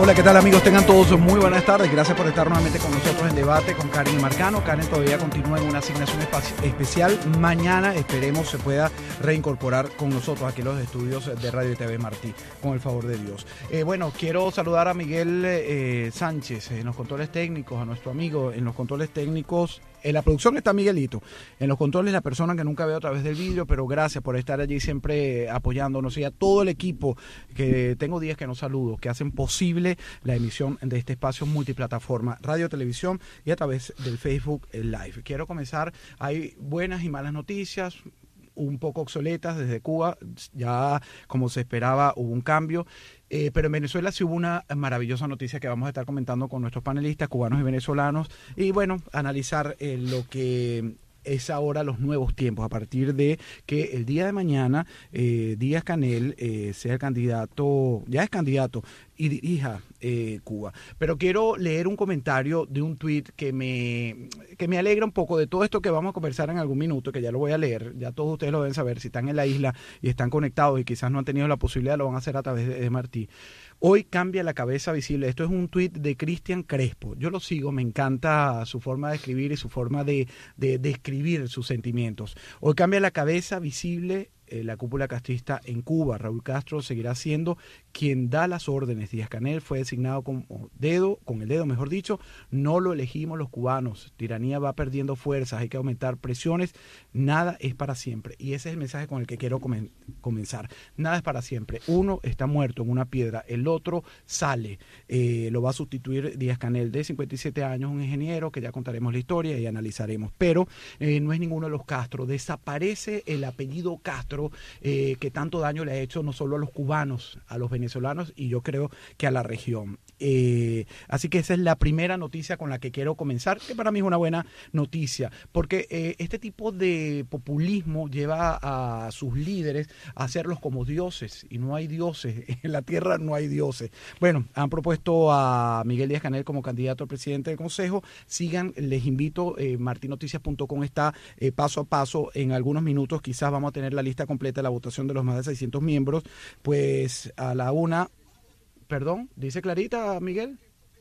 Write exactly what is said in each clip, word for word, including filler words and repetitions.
Hola, ¿qué tal amigos? Tengan todos muy buenas tardes. Gracias por estar nuevamente con nosotros en debate con Karen y Marcano. Karen todavía continúa en una asignación especial. Mañana esperemos se pueda reincorporar con nosotros aquí en los estudios de Radio y T V Martí, con el favor de Dios. Eh, bueno, quiero saludar a Miguel eh, Sánchez en los controles técnicos, a nuestro amigo en los controles técnicos. En la producción está Miguelito, en los controles la persona que nunca veo a través del vídeo, pero gracias por estar allí siempre apoyándonos, y a todo el equipo que tengo días que no saludo, que hacen posible la emisión de este espacio multiplataforma, radio, televisión y a través del Facebook Live. Quiero comenzar, hay buenas y malas noticias, un poco obsoletas desde Cuba, ya como se esperaba hubo un cambio, eh, pero en Venezuela sí hubo una maravillosa noticia que vamos a estar comentando con nuestros panelistas cubanos y venezolanos, y bueno, analizar eh, lo que es ahora los nuevos tiempos, a partir de que el día de mañana eh, Díaz-Canel eh, sea el candidato, ya es candidato y dirija eh, Cuba. Pero quiero leer un comentario de un tuit que me, que me alegra un poco de todo esto que vamos a conversar en algún minuto, que ya lo voy a leer, ya todos ustedes lo deben saber, si están en la isla y están conectados y quizás no han tenido la posibilidad, lo van a hacer a través de, de Martí. Hoy cambia la cabeza visible. Esto es un tuit de Cristian Crespo. Yo lo sigo, me encanta su forma de escribir y su forma de, de, de escribir sus sentimientos. Hoy cambia la cabeza visible eh, la cúpula castrista en Cuba. Raúl Castro seguirá siendo quien da las órdenes. Díaz-Canel fue designado con dedo, con el dedo, mejor dicho. No lo elegimos los cubanos. Tiranía va perdiendo fuerzas, hay que aumentar presiones. Nada es para siempre. Y ese es el mensaje con el que quiero comen- comenzar. Nada es para siempre. Uno está muerto en una piedra, el otro sale. Eh, lo va a sustituir Díaz-Canel, de cincuenta y siete años, un ingeniero que ya contaremos la historia y analizaremos. Pero eh, no es ninguno de los Castro. Desaparece el apellido Castro, eh, que tanto daño le ha hecho no solo a los cubanos, a los venezolanos y yo creo que a la región. Eh, así que esa es la primera noticia con la que quiero comenzar, que para mí es una buena noticia, porque eh, este tipo de populismo lleva a sus líderes a hacerlos como dioses, y no hay dioses, en la tierra no hay dioses. Bueno, han propuesto a Miguel Díaz-Canel como candidato al presidente del Consejo. Sigan, les invito, eh, marti noticias punto com está eh, paso a paso. En algunos minutos quizás vamos a tener la lista completa de la votación de los más de seiscientos miembros, pues a la una, perdón, dice Clarita, Miguel.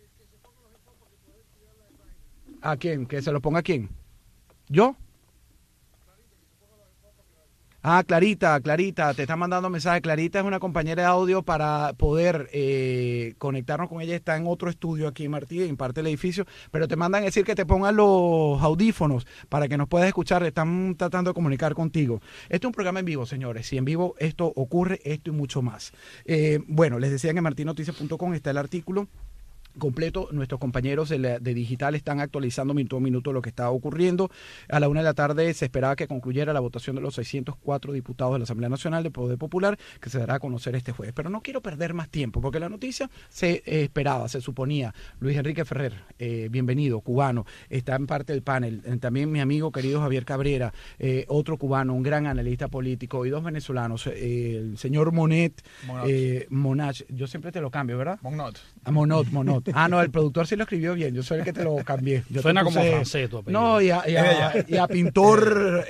¿A quién? ¿Que se lo ponga a quién? ¿Yo? Ah, Clarita, Clarita, te está mandando mensaje. Clarita es una compañera de audio para poder eh, conectarnos con ella. Está en otro estudio aquí en Martí, en parte del edificio, pero te mandan a decir que te pongan los audífonos para que nos puedas escuchar. Están tratando de comunicar contigo. Este es un programa en vivo, señores. Y en vivo esto ocurre, esto y mucho más. Eh, bueno, les decía que en marti noticias punto com está el artículo completo. Nuestros compañeros de, la, de digital están actualizando minuto a minuto lo que está ocurriendo. A la una de la tarde se esperaba que concluyera la votación de los seiscientos cuatro diputados de la Asamblea Nacional de Poder Popular, que se dará a conocer este jueves. Pero no quiero perder más tiempo, porque la noticia se eh, esperaba, se suponía. Luis Enrique Ferrer, eh, bienvenido, cubano, está en parte del panel. Eh, también mi amigo querido Javier Cabrera, eh, otro cubano, un gran analista político, y dos venezolanos, eh, el señor Monet, Monot. Eh, Monach, yo siempre te lo cambio, ¿verdad? Monot. A Monot, Monot. Ah, no, el productor sí lo escribió bien, yo soy el que te lo cambié. Yo Suena puse, como francés tu apellido. No, y a, y a, y a pintor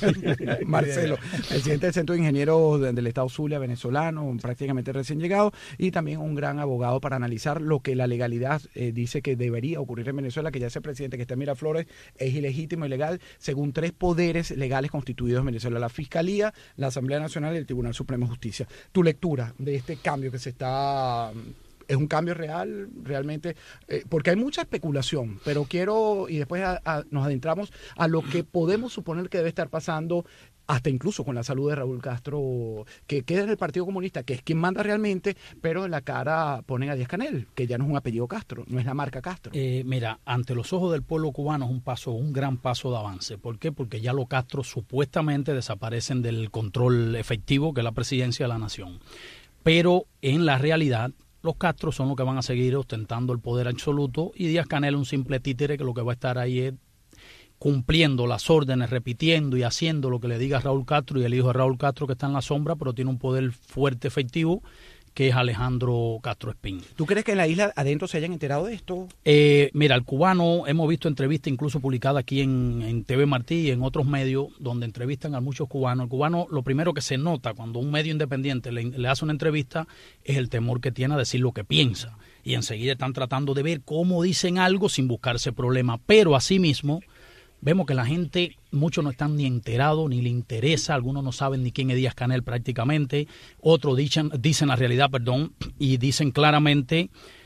Marcelo, presidente del Centro de Ingenieros del Estado Zulia, venezolano, prácticamente recién llegado, y también un gran abogado para analizar lo que la legalidad eh, dice que debería ocurrir en Venezuela, que ya ese presidente que está en Miraflores es ilegítimo, ilegal, según tres poderes legales constituidos en Venezuela: la Fiscalía, la Asamblea Nacional y el Tribunal Supremo de Justicia. Tu lectura de este cambio que se está... ¿Es un cambio real, realmente? Eh, porque hay mucha especulación, pero quiero, y después a, a, nos adentramos a lo que podemos suponer que debe estar pasando, hasta incluso con la salud de Raúl Castro, que queda en el Partido Comunista, que es quien manda realmente, pero en la cara ponen a Díaz-Canel, que ya no es un apellido Castro, no es la marca Castro. Eh, mira, ante los ojos del pueblo cubano es un paso, un gran paso de avance. ¿Por qué? Porque ya los Castro supuestamente desaparecen del control efectivo que es la presidencia de la nación. Pero en la realidad, los Castro son los que van a seguir ostentando el poder absoluto, y Díaz-Canel es un simple títere que lo que va a estar ahí es cumpliendo las órdenes, repitiendo y haciendo lo que le diga Raúl Castro y el hijo de Raúl Castro, que está en la sombra, pero tiene un poder fuerte, efectivo, que es Alejandro Castro Espín. ¿Tú crees que en la isla adentro se hayan enterado de esto? Eh, mira, el cubano, hemos visto entrevistas incluso publicadas aquí en, en T V Martí y en otros medios donde entrevistan a muchos cubanos. El cubano, lo primero que se nota cuando un medio independiente le, le hace una entrevista es el temor que tiene a decir lo que piensa. Y enseguida están tratando de ver cómo dicen algo sin buscarse problema. Pero asimismo, vemos que la gente, muchos no están ni enterados, ni le interesa, algunos no saben ni quién es Díaz-Canel prácticamente, otros dicen, dicen la realidad, perdón, y dicen claramente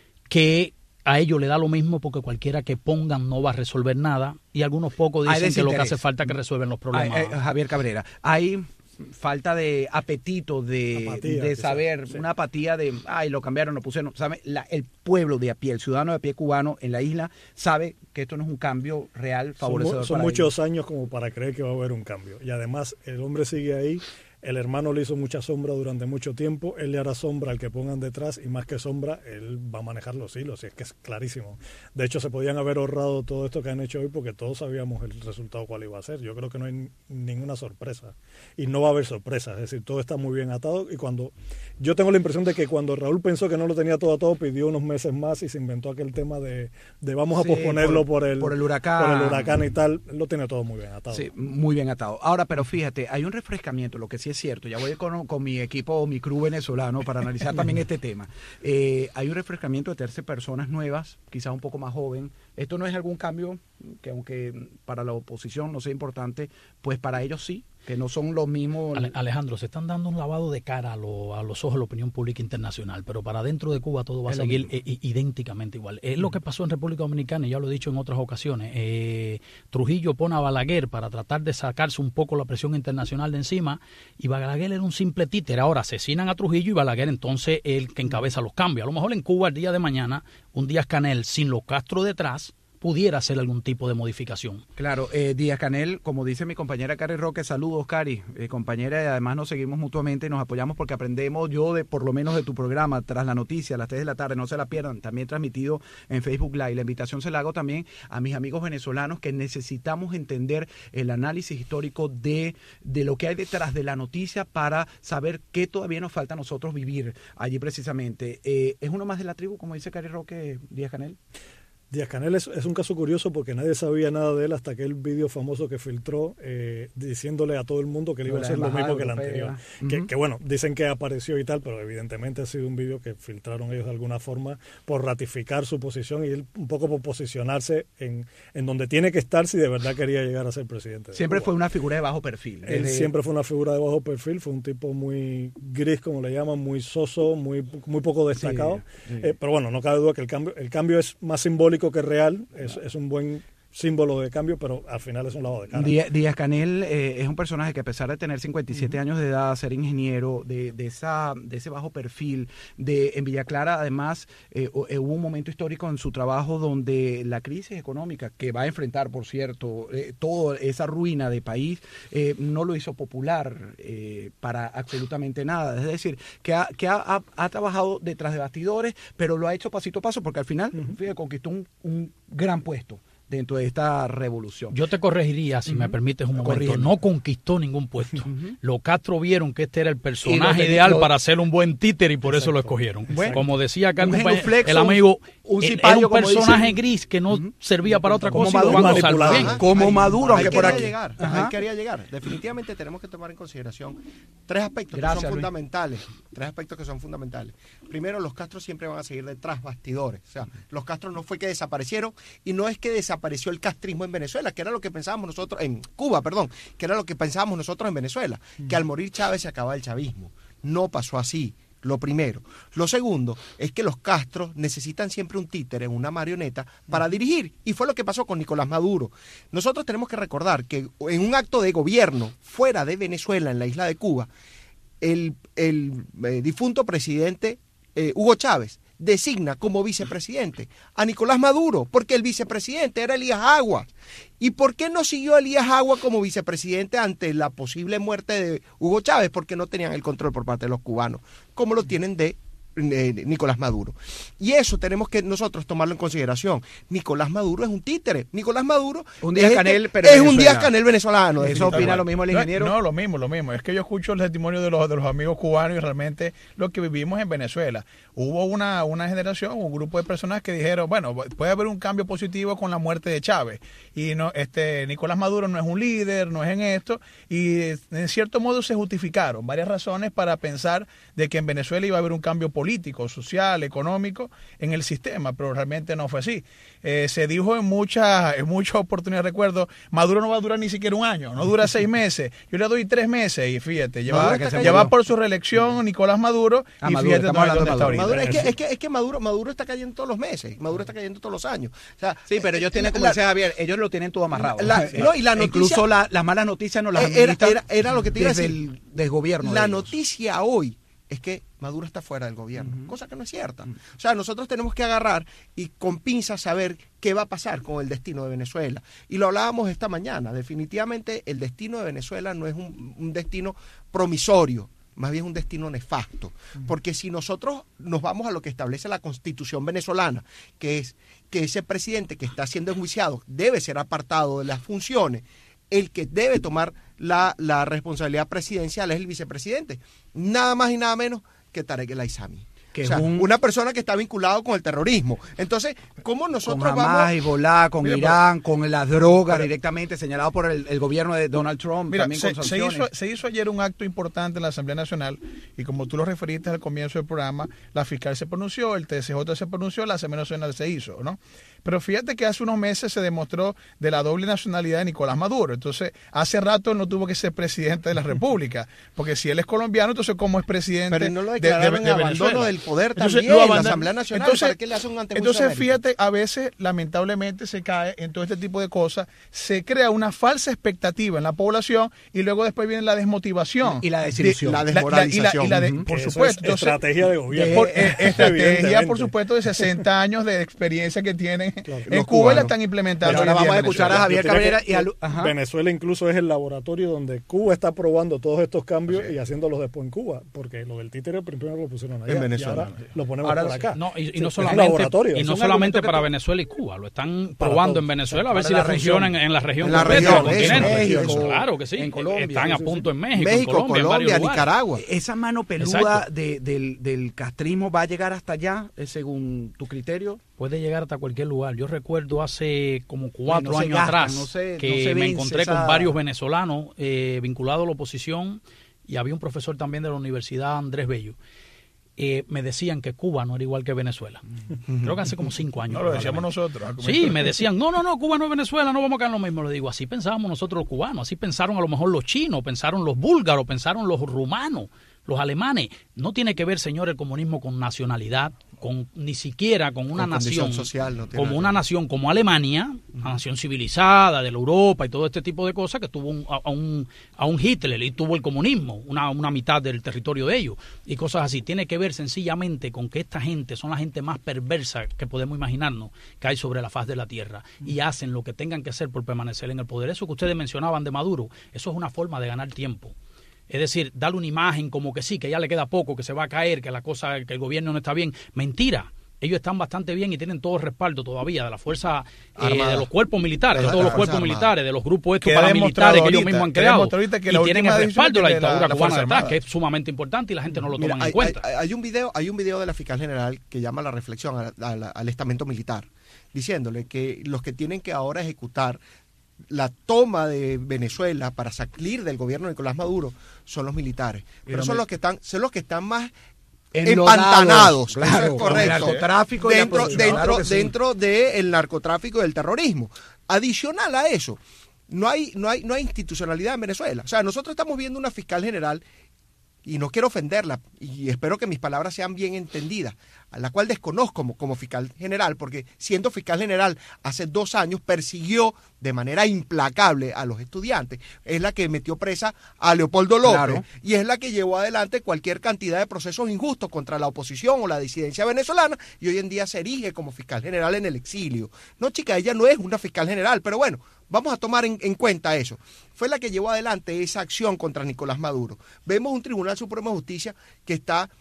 que a ellos le da lo mismo porque cualquiera que pongan no va a resolver nada, y algunos pocos dicen que lo que hace falta es que resuelven los problemas. Ay, eh, Javier Cabrera, hay falta de apetito, de, apatía, de saber, sí. Una apatía de, ay, lo cambiaron, lo pusieron, ¿sabe? La, el pueblo de a pie, el ciudadano de a pie cubano en la isla sabe que esto no es un cambio real favorecedor. Son, son para muchos ellos. años como para creer que va a haber un cambio. Y además el hombre sigue ahí, el hermano le hizo mucha sombra durante mucho tiempo, él le hará sombra al que pongan detrás y más que sombra, él va a manejar los hilos, y es que es clarísimo. De hecho, se podían haber ahorrado todo esto que han hecho hoy porque todos sabíamos el resultado cuál iba a ser. Yo creo que no hay ninguna sorpresa y no va a haber sorpresa, es decir, todo está muy bien atado y cuando yo tengo la impresión de que cuando Raúl pensó que no lo tenía todo atado, pidió unos meses más y se inventó aquel tema de, de vamos a sí, posponerlo por, por, el, por el huracán. por el huracán y tal, lo tiene todo muy bien atado. Sí, muy bien atado. Ahora, pero fíjate, hay un refrescamiento, lo que sí es cierto, ya voy con, con mi equipo, mi crew venezolano para analizar también este tema. Eh, hay un refrescamiento de tercer personas nuevas, quizás un poco más joven. Esto no es algún cambio que aunque para la oposición no sea importante, pues para ellos sí, que no son los mismos. Alejandro, se están dando un lavado de cara a, lo, a los ojos de la opinión pública internacional, pero para dentro de Cuba todo va es a seguir eh, idénticamente igual. Es mm. lo que pasó en República Dominicana, y ya lo he dicho en otras ocasiones. Eh, Trujillo pone a Balaguer para tratar de sacarse un poco la presión internacional de encima, y Balaguer era un simple títere. Ahora asesinan a Trujillo y Balaguer entonces es el que encabeza los cambios. A lo mejor en Cuba el día de mañana, un Díaz-Canel sin los Castro detrás, pudiera hacer algún tipo de modificación. Claro, eh, Díaz-Canel, como dice mi compañera Cari Roque, saludos Cari, eh, compañera, y además nos seguimos mutuamente y nos apoyamos porque aprendemos yo de por lo menos de tu programa, Tras la Noticia, a las tres de la tarde, no se la pierdan, también transmitido en Facebook Live. La invitación se la hago también a mis amigos venezolanos que necesitamos entender el análisis histórico de, de lo que hay detrás de la noticia para saber qué todavía nos falta a nosotros vivir allí precisamente. Eh, ¿Es uno más de la tribu, como dice Cari Roque, Díaz-Canel? Díaz-Canel es, es un caso curioso porque nadie sabía nada de él hasta aquel vídeo famoso que filtró eh, diciéndole a todo el mundo que le iba a hacer lo mismo que el anterior. Uh-huh. que, que bueno, dicen que apareció y tal, pero evidentemente ha sido un vídeo que filtraron ellos de alguna forma por ratificar su posición y él un poco por posicionarse en, en donde tiene que estar si de verdad quería llegar a ser presidente. Siempre fue una figura de bajo perfil. Él desde... siempre fue una figura de bajo perfil, fue un tipo muy gris, como le llaman, muy soso, muy, muy poco destacado. Sí, sí. Eh, pero bueno, no cabe duda que el cambio, el cambio es más simbólico que real, es, es un buen símbolo de cambio, pero al final es un lavado de cara. Díaz-Canel eh, es un personaje que a pesar de tener cincuenta y siete uh-huh. años de edad, ser ingeniero, de, de, esa, de ese bajo perfil, de en Villa Clara además eh, hubo un momento histórico en su trabajo donde la crisis económica que va a enfrentar, por cierto, eh, toda esa ruina de país, eh, no lo hizo popular eh, para absolutamente nada. Es decir, que, ha, que ha, ha, ha trabajado detrás de bastidores, pero lo ha hecho pasito a paso porque al final uh-huh. fíjate, conquistó un, un gran puesto dentro de esta revolución. Yo te corregiría, si uh-huh. me permites un momento. Corriendo. No conquistó ningún puesto. Uh-huh. Los Castro vieron que este era el personaje lo, ideal lo, para ser un buen títere y por exacto. eso lo escogieron. Bueno, como decía acá el, compañero, el amigo, un era un personaje gris que no uh-huh. servía para otra como cosa. Maduro, Ajá, como Maduro, aunque por aquí. Llegar, ahí quería llegar. Definitivamente tenemos que tomar en consideración tres aspectos Gracias, que son Luis. fundamentales. Tres aspectos que son fundamentales. Primero, los Castro siempre van a seguir detrás bastidores. O sea, los Castro no fue que desaparecieron y no es que desapareció el castrismo en Venezuela, que era lo que pensábamos nosotros, en Cuba, perdón, que era lo que pensábamos nosotros en Venezuela, mm. que al morir Chávez se acababa el chavismo. No pasó así, lo primero. Lo segundo es que los Castro necesitan siempre un títere, una marioneta, para dirigir, y fue lo que pasó con Nicolás Maduro. Nosotros tenemos que recordar que en un acto de gobierno fuera de Venezuela, en la isla de Cuba, el, el eh, difunto presidente eh, Hugo Chávez designa como vicepresidente a Nicolás Maduro, porque el vicepresidente era Elías Aguas. ¿Y por qué no siguió a Elías Aguas como vicepresidente ante la posible muerte de Hugo Chávez? Porque no tenían el control por parte de los cubanos, como lo tienen de eh, Nicolás Maduro. Y eso tenemos que nosotros tomarlo en consideración. Nicolás Maduro es un títere. Nicolás Maduro un Díaz Canel, este, pero es un Díaz Canel venezolano. ¿Eso opina lo mismo el ingeniero? No, no, lo mismo, lo mismo. Es que yo escucho el testimonio de los, de los amigos cubanos y realmente lo que vivimos en Venezuela. Hubo una, una generación, un grupo de personas que dijeron, bueno, puede haber un cambio positivo con la muerte de Chávez. Y no, este Nicolás Maduro no es un líder, no es en esto. Y en cierto modo se justificaron varias razones para pensar de que en Venezuela iba a haber un cambio político, social, económico en el sistema, pero realmente no fue así. Eh, se dijo en muchas en muchas oportunidades, recuerdo, Maduro no va a durar ni siquiera un año, no dura seis meses, yo le doy tres meses y fíjate, ya va, ya va por su reelección Nicolás Maduro ah, y Maduro, fíjate dónde está Maduro. ahorita. Maduro, es que, es que, es que Maduro, Maduro está cayendo todos los meses, Maduro está cayendo todos los años. O sea, sí, pero ellos tienen, como la, dice Javier, ellos lo tienen todo amarrado. La, no, y la noticia, incluso la, las malas noticias no las administran era, era, era lo que te iba desde a decir. el desgobierno. La de noticia hoy es que Maduro está fuera del gobierno, uh-huh. cosa que no es cierta. Uh-huh. O sea, nosotros tenemos que agarrar y con pinzas saber qué va a pasar con el destino de Venezuela. Y lo hablábamos esta mañana, definitivamente el destino de Venezuela no es un, un destino promisorio, más bien un destino nefasto. Uh-huh. Porque si nosotros nos vamos a lo que establece la Constitución venezolana, que es que ese presidente que está siendo enjuiciado debe ser apartado de las funciones, el que debe tomar la, la responsabilidad presidencial es el vicepresidente, nada más y nada menos que Tarek El Aissami. Que o sea, un... una persona que está vinculada con el terrorismo. Entonces, ¿cómo nosotros con Hamas, vamos? Hezbollah, con mira, Irán, pero, con las drogas pero, directamente señalado por el, el gobierno de Donald Trump, mira, también se, con se, sanciones. hizo, se hizo ayer un acto importante en la Asamblea Nacional y como tú lo referiste al comienzo del programa, la fiscal se pronunció, el T S J se pronunció, la Asamblea Nacional se hizo, ¿no? Pero fíjate que hace unos meses se demostró de la doble nacionalidad de Nicolás Maduro. Entonces, hace rato él no tuvo que ser presidente de la República, porque si él es colombiano, entonces ¿cómo es presidente pero no lo de, de, de, de abandono del poder entonces, también, la Asamblea Nacional, entonces, ¿para qué le hace un entonces fíjate, a veces lamentablemente se cae en todo este tipo de cosas, se crea una falsa expectativa en la población y luego después viene la desmotivación. Y la desilusión. De, la desmoralización. La, la, y la, y la de, uh-huh. por Eso supuesto. Es entonces, estrategia de gobierno. Por, eh, estrategia, por supuesto, de sesenta años de experiencia que tienen claro. en Cuba cubanos. Y la están implementando. Pero ahora vamos a escuchar a Javier Cabrera y a Lu- Venezuela incluso es el laboratorio donde Cuba está probando todos estos cambios sí. y haciéndolos después en Cuba, porque lo del títere primero lo pusieron allá en Venezuela. Y ahora lo ponemos ahora por acá. No, y, y sí, no solamente, y no solamente para tú... Venezuela y Cuba, lo están probando todo. en Venezuela, o sea, a ver si le funciona en, en la región, en la región del México, continente. Claro que sí. En Colombia, están sí, a sí, punto sí. en México, México, en Colombia, Colombia, en Nicaragua. Esa mano peluda de, del, del castrismo va a llegar hasta allá, según tu criterio. Puede llegar hasta cualquier lugar. Yo recuerdo hace como cuatro no años gastan, atrás no se, que no se me encontré esa... con varios venezolanos eh, vinculados a la oposición y había un profesor también de la Universidad Andrés Bello. Eh, me decían que Cuba no era igual que Venezuela. Uh-huh. Creo que hace como cinco años. No, lo decíamos nosotros. Sí, me decían, no, no, no, Cuba no es Venezuela, no vamos a caer en lo mismo. Le digo, así pensábamos nosotros los cubanos, así pensaron a lo mejor los chinos, pensaron los búlgaros, pensaron los rumanos, los alemanes. No tiene que ver, señor, el comunismo con nacionalidad, con ni siquiera con una con nación social, no como una nación como Alemania, uh-huh. una nación civilizada de la Europa y todo este tipo de cosas que tuvo un, a, un, a un Hitler y tuvo el comunismo, una, una mitad del territorio de ellos y cosas así. Tiene que ver sencillamente con que esta gente son la gente más perversa que podemos imaginarnos que hay sobre la faz de la tierra uh-huh. y hacen lo que tengan que hacer por permanecer en el poder. Eso que ustedes mencionaban de Maduro, eso es una forma de ganar tiempo. Es decir, darle una imagen como que sí, que ya le queda poco, que se va a caer, que la cosa, que el gobierno no está bien. Mentira. Ellos están bastante bien y tienen todo el respaldo todavía de la fuerza, eh, de los cuerpos militares, de todos los cuerpos militares, de los grupos estos paramilitares que ellos mismos han creado. Que y tienen el respaldo de la dictadura cubana detrás, que es sumamente importante y la gente no lo toma en hay, cuenta. Hay, hay un video, hay un video de la fiscal general que llama la reflexión al, al, al estamento militar, diciéndole que los que tienen que ahora ejecutar la toma de Venezuela para salir del gobierno de Nicolás Maduro son los militares, pero son los que están, son los que están más empantanados, claro, eso es correcto, el narcotráfico dentro, y la dentro, claro sí. dentro del narcotráfico y del terrorismo. Adicional a eso, no hay, no hay, no hay institucionalidad en Venezuela. O sea, nosotros estamos viendo una fiscal general, y no quiero ofenderla, y espero que mis palabras sean bien entendidas, a la cual desconozco como, como fiscal general, porque siendo fiscal general hace dos años persiguió de manera implacable a los estudiantes. Es la que metió presa a Leopoldo López, claro. y es la que llevó adelante cualquier cantidad de procesos injustos contra la oposición o la disidencia venezolana, y hoy en día se erige como fiscal general en el exilio. No, chica, ella no es una fiscal general, pero bueno, vamos a tomar en, en cuenta eso. Fue la que llevó adelante esa acción contra Nicolás Maduro. Vemos un Tribunal Supremo de Justicia que está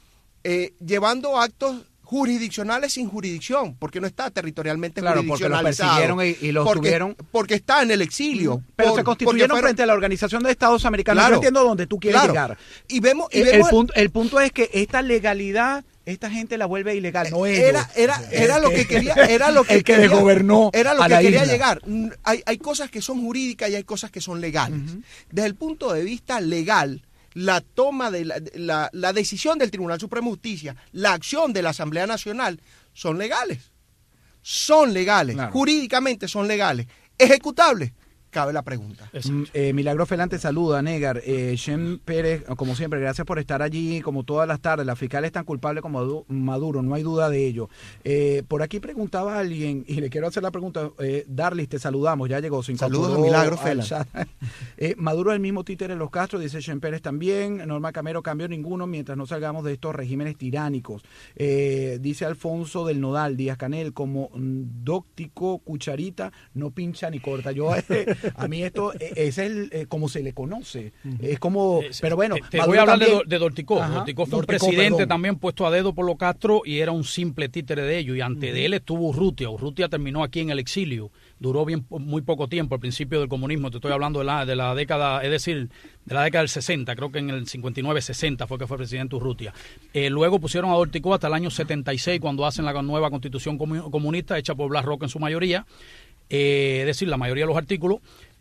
eh, llevando actos jurisdiccionales sin jurisdicción, porque no está territorialmente claro, jurisdiccionalizado. Porque los persiguieron y, y los porque, tuvieron... Porque está en el exilio. Pero por, se constituyeron fueron, frente a la Organización de Estados Americanos. Claro, Yo entiendo dónde tú quieres claro. llegar. Y vemos, y el, vemos el, punto, el punto es que esta legalidad, esta gente la vuelve ilegal, no ellos. Era, era, era lo que quería, era lo que el que quería, gobernó era lo a que la quería isla. llegar. Hay, hay cosas que son jurídicas y hay cosas que son legales. Uh-huh. Desde el punto de vista legal, la toma de la, la, la decisión del Tribunal Supremo de Justicia, la acción de la Asamblea Nacional, son legales. Son legales. Claro. Jurídicamente son legales. Ejecutables. Cabe la pregunta. Eh, Milagro Felante saluda, Negar. Eh, Shem Pérez, como siempre, gracias por estar allí, como todas las tardes. La fiscal es tan culpable como Maduro, no hay duda de ello. Eh, por aquí preguntaba alguien, y le quiero hacer la pregunta, eh, Darlis, te saludamos, ya llegó. Se Saludos a Milagro Felante. eh, Maduro es el mismo títere de los Castro, dice Shem Pérez también. Norma Camero, cambio ninguno mientras no salgamos de estos regímenes tiránicos. Eh, dice Alfonso del Nodal, Díaz Canel, como dóctico, cucharita, no pincha ni corta. Yo... Eh, a mí esto es el eh, como se le conoce, uh-huh. es como, eh, pero bueno. Te, te voy a hablar también, de, de Dorticó. Ajá, Dorticó fue Dorticó, un presidente perdón. también puesto a dedo por los Castro y era un simple títere de ellos. Y antes uh-huh. de él estuvo Urrutia. Urrutia terminó aquí en el exilio. Duró bien muy poco tiempo al principio del comunismo. Te estoy hablando de la, de la década, es decir, de la década del sesenta. Creo que en el cincuenta y nueve sesenta fue que fue presidente Urrutia. Eh, luego pusieron a Dorticó hasta el año setenta y seis cuando hacen la nueva constitución comunista hecha por Blas Roca en su mayoría. Eh, es decir, la mayoría de los artículos.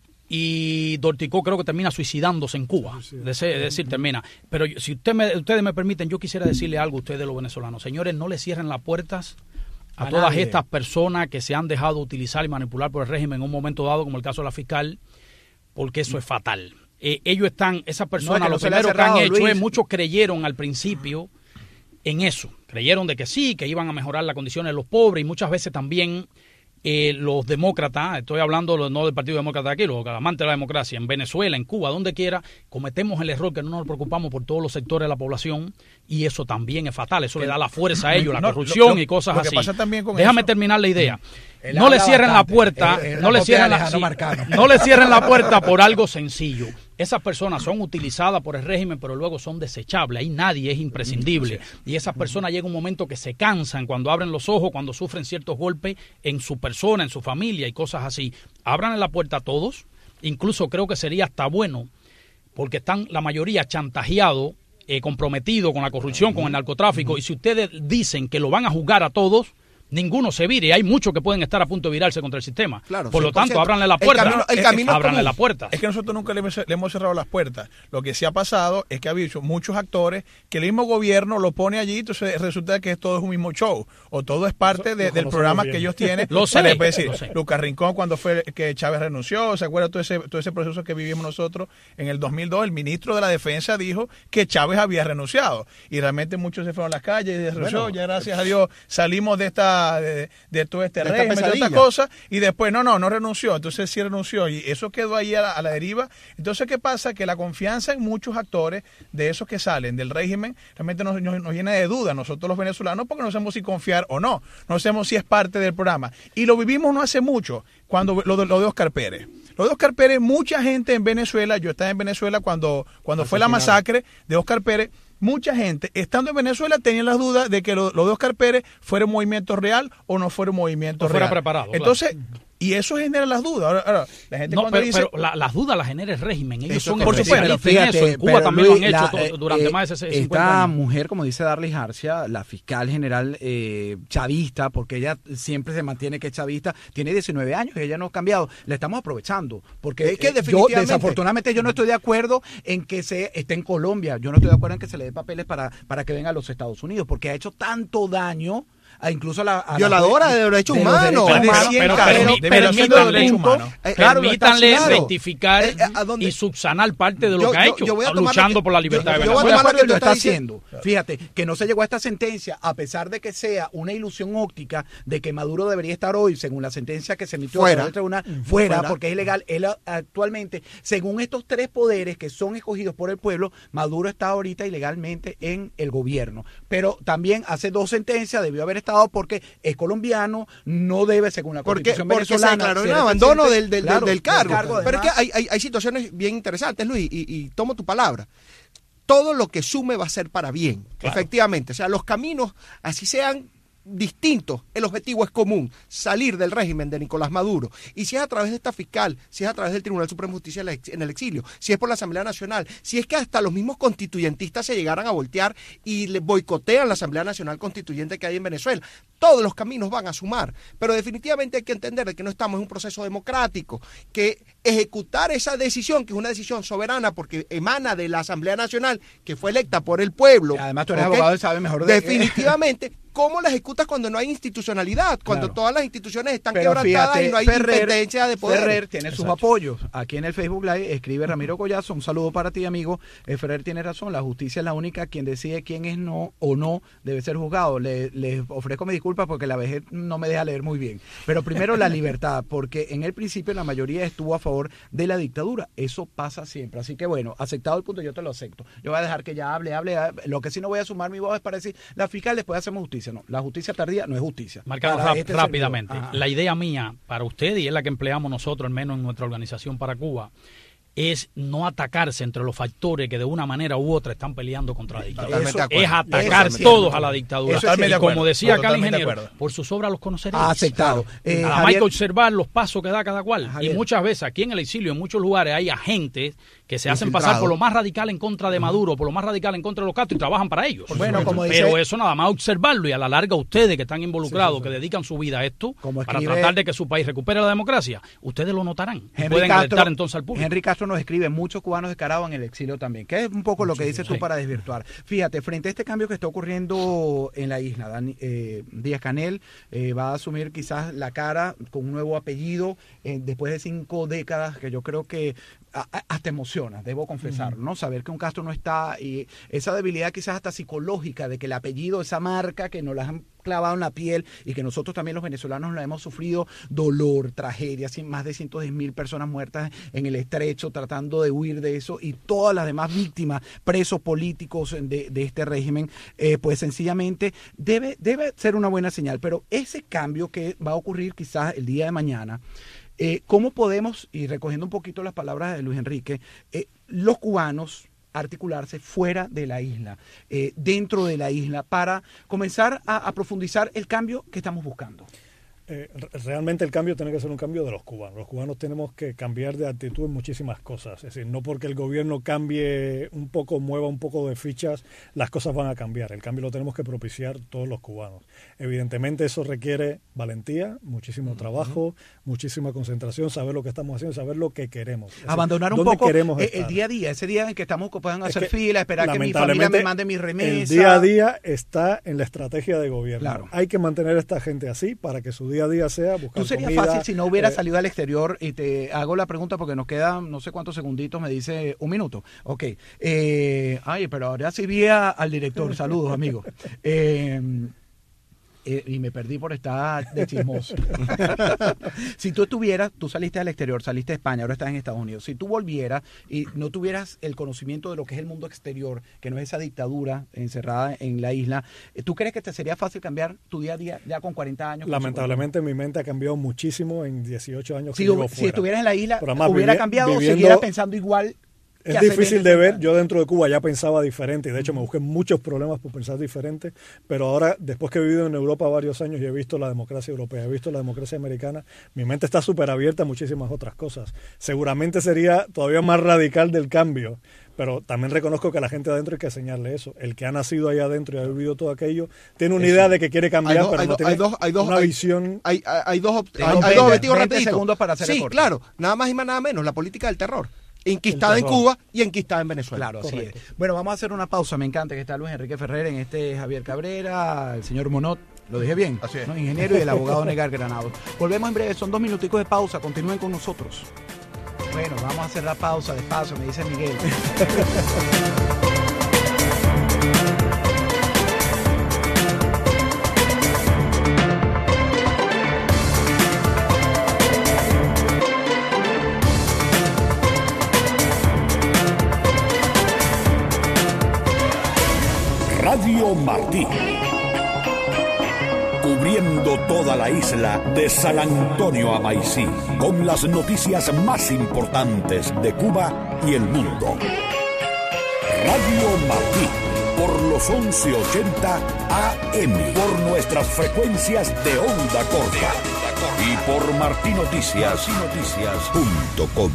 Y Dorticó creo que termina suicidándose en Cuba, es decir, termina. Pero si usted me, ustedes me permiten, yo quisiera decirle algo a ustedes los venezolanos. Señores, no le cierren las puertas a, a todas nadie. estas personas que se han dejado utilizar y manipular por el régimen en un momento dado, como el caso de la fiscal, porque eso es fatal. Eh, ellos están, esas personas, no, es que lo no primero cerrado, que han hecho Luis. es, muchos creyeron al principio en eso. Creyeron de que sí, que iban a mejorar las condiciones de los pobres y muchas veces también... Eh, los demócratas, estoy hablando no del Partido Demócrata aquí, los amantes de la democracia, en Venezuela, en Cuba, donde quiera, cometemos el error que no nos preocupamos por todos los sectores de la población y eso también es fatal, eso le da la fuerza a ellos, la no, corrupción lo, lo, y cosas lo que así. Pasa también con Déjame eso. terminar la idea. Él no le cierren bastante. la puerta, él, él no, le cierren la, sí, no le cierren la puerta por algo sencillo. Esas personas son utilizadas por el régimen, pero luego son desechables. Ahí nadie es imprescindible. Y esas personas llega un momento que se cansan cuando abren los ojos, cuando sufren ciertos golpes en su persona, en su familia y cosas así. Abran la puerta a todos. Incluso creo que sería hasta bueno, porque están la mayoría chantajeados, eh, comprometidos con la corrupción, con el narcotráfico. Y si ustedes dicen que lo van a juzgar a todos, ninguno se vire. Hay muchos que pueden estar a punto de virarse contra el sistema. Claro, Por lo tanto, ábranle la puerta. El camino, el camino ábranle la puerta. Es que nosotros nunca le hemos, le hemos cerrado las puertas. Lo que sí ha pasado es que ha habido muchos actores que el mismo gobierno lo pone allí, entonces resulta que todo es un mismo show. O todo es parte de, del programa que ellos tienen. Lo sé, vale, decir, lo sé. Lucas Rincón, cuando fue que Chávez renunció, ¿se acuerda todo ese, todo ese proceso que vivimos nosotros en el dos mil dos? El ministro de la Defensa dijo que Chávez había renunciado. Y realmente muchos se fueron a las calles y renunció. Bueno, ya gracias a Dios salimos de esta... De, de todo este de régimen, de esta cosa, y después, no, no, no renunció, entonces sí renunció, y eso quedó ahí a la, a la deriva. Entonces, ¿qué pasa? Que la confianza en muchos actores de esos que salen del régimen, realmente nos, nos, nos llena de dudas, nosotros los venezolanos, porque no sabemos si confiar o no, no sabemos si es parte del programa, y lo vivimos no hace mucho, cuando lo de, lo de Oscar Pérez. Lo de Oscar Pérez, mucha gente en Venezuela, yo estaba en Venezuela cuando, cuando fue la masacre de Oscar Pérez, mucha gente, estando en Venezuela, tenía las dudas de que lo, lo de Oscar Pérez fuera un movimiento real o no fuera un movimiento o fuera real. preparado. Entonces, claro. Y eso genera las dudas. Ahora, ahora la gente no, cuando pero, dice... pero la, las dudas las genera el régimen. Ellos eso son por especialistas fíjate, en eso. En Cuba también Luis, lo han la, hecho eh, durante eh, más de cincuenta esta años. mujer, como dice Darlis García, la fiscal general eh, chavista, porque ella siempre se mantiene que es chavista, tiene diecinueve años y ella no ha cambiado. La estamos aprovechando. Porque es que eh, definitivamente... yo, desafortunadamente, yo no estoy de acuerdo en que se esté en Colombia. Yo no estoy de acuerdo en que se le dé papeles para, para que venga a los Estados Unidos, porque ha hecho tanto daño... A incluso a la a violadora la, de derechos de humanos. Pero permítanle rectificar eh, y subsanar parte de lo yo, que ha hecho, yo, yo luchando que, por la libertad yo, de Venezuela. Yo, yo que lo está diciendo. haciendo. Fíjate, que no se llegó a esta sentencia, a pesar de que sea una ilusión óptica de que Maduro debería estar hoy, según la sentencia que se emitió fuera, del tribunal, fuera, fuera, porque es ilegal. Él actualmente, según estos tres poderes que son escogidos por el pueblo, Maduro está ahorita ilegalmente en el gobierno. Pero también hace dos sentencias debió haber estado porque es colombiano, no debe, según la Constitución porque, porque venezolana... Porque se declaró en abandono del, del, claro, del cargo. Del cargo Pero es que hay, hay, hay situaciones bien interesantes, Luis, y, y, y tomo tu palabra. todo lo que sume va a ser para bien, claro. Efectivamente. O sea, los caminos, así sean distintos, el objetivo es común, salir del régimen de Nicolás Maduro. Y si es a través de esta fiscal, si es a través del Tribunal Supremo de Justicia en el exilio, si es por la Asamblea Nacional, si es que hasta los mismos constituyentistas se llegaran a voltear y le boicotean la Asamblea Nacional Constituyente que hay en Venezuela, todos los caminos van a sumar. Pero definitivamente hay que entender de que no estamos en un proceso democrático, que ejecutar esa decisión, que es una decisión soberana porque emana de la Asamblea Nacional, que fue electa por el pueblo. Además tú eres ¿okay? abogado y sabes mejor de definitivamente. ¿Cómo la ejecutas cuando no hay institucionalidad? Cuando claro. todas las instituciones están Pero quebrantadas fíjate, y no hay Ferrer, independencia de poder. Ferrer tiene sus Exacto. apoyos. Aquí en el Facebook Live escribe Ramiro Collazo, un saludo para ti, amigo. Eh, Ferrer tiene razón, la justicia es la única quien decide quién es no o no debe ser juzgado. Le, les ofrezco mis disculpas porque la vejez no me deja leer muy bien. Pero primero la libertad, porque en el principio la mayoría estuvo a favor de la dictadura. Eso pasa siempre. Así que bueno, aceptado el punto, yo te lo acepto. Yo voy a dejar que ya hable, hable. hable. Lo que sí no voy a sumar mi voz es para decir, la fiscal después hacemos justicia. No, la justicia día no es justicia. Marcado rap, este rápidamente. La idea mía para usted, y es la que empleamos nosotros, al menos en nuestra organización para Cuba, es no atacarse entre los factores que de una manera u otra están peleando contra la dictadura. Eso, es atacar eso, todos eso, a la dictadura. Eso es y como acuerdo, decía acá el ingeniero, por sus obras los conoceréis. Ah, aceptado. Eh, Nada más hay que observar los pasos que da cada cual. Javier. Y muchas veces aquí en el exilio, en muchos lugares, hay agentes que se hacen pasar por lo más radical en contra de Maduro, por lo más radical en contra de los Castro y trabajan para ellos. Bueno, como Pero dice, eso nada más observarlo y a la larga ustedes que están involucrados, sí, sí, sí. que dedican su vida a esto, como para escribe, tratar de que su país recupere la democracia, ustedes lo notarán. Henry Pueden Castro, alertar entonces al público. Henry Castro nos escribe muchos cubanos descarados en el exilio también, que es un poco lo que dices tú sí. para desvirtuar. Fíjate, frente a este cambio que está ocurriendo en la isla, Dani, eh, Díaz-Canel eh, va a asumir quizás la cara con un nuevo apellido eh, después de cinco décadas, que yo creo que a, a, hasta emociona, debo confesarlo, uh-huh. ¿no? Saber que un Castro no está, y esa debilidad quizás hasta psicológica de que el apellido, esa marca que nos la han clavado en la piel y que nosotros también los venezolanos la hemos sufrido, dolor, tragedia, más de ciento diez mil personas muertas en el estrecho tratando de huir de eso y todas las demás víctimas, presos políticos de, de este régimen, eh, pues sencillamente debe, debe ser una buena señal. Pero ese cambio que va a ocurrir quizás el día de mañana, eh, ¿cómo podemos, y recogiendo un poquito las palabras de Luis Enrique, eh, los cubanos articularse fuera de la isla, eh, dentro de la isla, para comenzar a, a profundizar el cambio que estamos buscando? Eh, realmente el cambio tiene que ser un cambio de los cubanos. Los cubanos tenemos que cambiar de actitud en muchísimas cosas. Es decir, no porque el gobierno cambie un poco, mueva un poco de fichas, las cosas van a cambiar. El cambio lo tenemos que propiciar todos los cubanos. Evidentemente eso requiere valentía, muchísimo uh-huh. trabajo, muchísima concentración, saber lo que estamos haciendo, saber lo que queremos. Es Abandonar decir, un poco el, el día a día, ese día en que estamos puedan hacer es que, fila, esperar que mi familia me mande mi remesa. El día a día está en la estrategia de gobierno. Claro. Hay que mantener a esta gente así para que su día a día sea buscar ¿Tú sería comida, fácil si no hubiera eh, salido al exterior? Y te hago la pregunta porque nos quedan no sé cuántos segunditos, me dice un minuto. Ok. Eh, ay, pero ahora sí vi a, al director. Saludos, amigo. Eh, Eh, y me perdí por estar de chismoso. Si tú estuvieras, tú saliste al exterior, saliste de España, ahora estás en Estados Unidos. Si tú volvieras y no tuvieras el conocimiento de lo que es el mundo exterior, que no es esa dictadura encerrada en la isla, ¿tú crees que te sería fácil cambiar tu día a día ya con cuarenta años? Lamentablemente mi mente ha cambiado muchísimo en dieciocho años si, que llevo si fuera. estuvieras en la isla, además, ¿hubiera vivi- cambiado viviendo, o siguieras pensando igual? Es difícil de ver, yo dentro de Cuba ya pensaba diferente y de hecho me busqué muchos problemas por pensar diferente, pero ahora después que he vivido en Europa varios años y he visto la democracia europea, he visto la democracia americana, mi mente está súper abierta a muchísimas otras cosas. Seguramente sería todavía más radical del cambio, pero también reconozco que a la gente adentro hay que enseñarle eso. El que ha nacido ahí adentro y ha vivido todo aquello tiene una eso. idea de que quiere cambiar, dos, pero no dos, tiene dos, dos, una hay, visión. Hay, hay, hay dos, hay, veinte, hay dos objetivos veinte rapidito. segundos para hacer Sí, corte. claro, nada más y nada menos, la política del terror. Enquistada en Cuba y enquistada en Venezuela. Claro, así es. Bueno, vamos a hacer una pausa. Me encanta que está Luis Enrique Ferrer, en este Javier Cabrera, el señor Monot, lo dije bien, así es. ¿no? Ingeniero, y el abogado Negar Granados. Volvemos en breve, son dos minuticos de pausa, continúen con nosotros. Bueno, vamos a hacer la pausa despacio, me dice Miguel. Radio Martí, cubriendo toda la isla de San Antonio a Maicí, con las noticias más importantes de Cuba y el mundo. Radio Martí, por los once ochenta A M, por nuestras frecuencias de onda corta y por martinoticias punto com.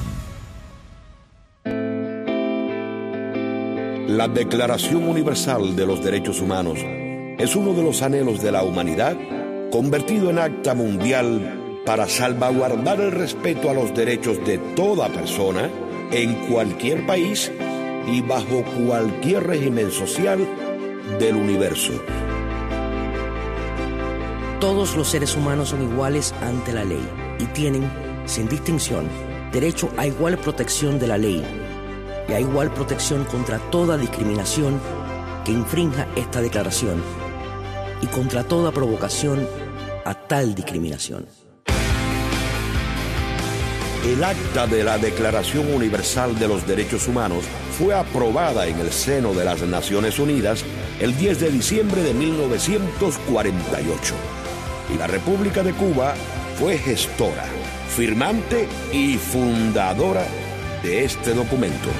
La Declaración Universal de los Derechos Humanos es uno de los anhelos de la humanidad convertido en acta mundial para salvaguardar el respeto a los derechos de toda persona en cualquier país y bajo cualquier régimen social del universo. Todos los seres humanos son iguales ante la ley y tienen, sin distinción, derecho a igual protección de la ley y a igual protección contra toda discriminación que infrinja esta declaración y contra toda provocación a tal discriminación. El acta de la Declaración Universal de los Derechos Humanos fue aprobada en el seno de las Naciones Unidas el diez de diciembre de mil novecientos cuarenta y ocho. Y la República de Cuba fue gestora, firmante y fundadora de este documento.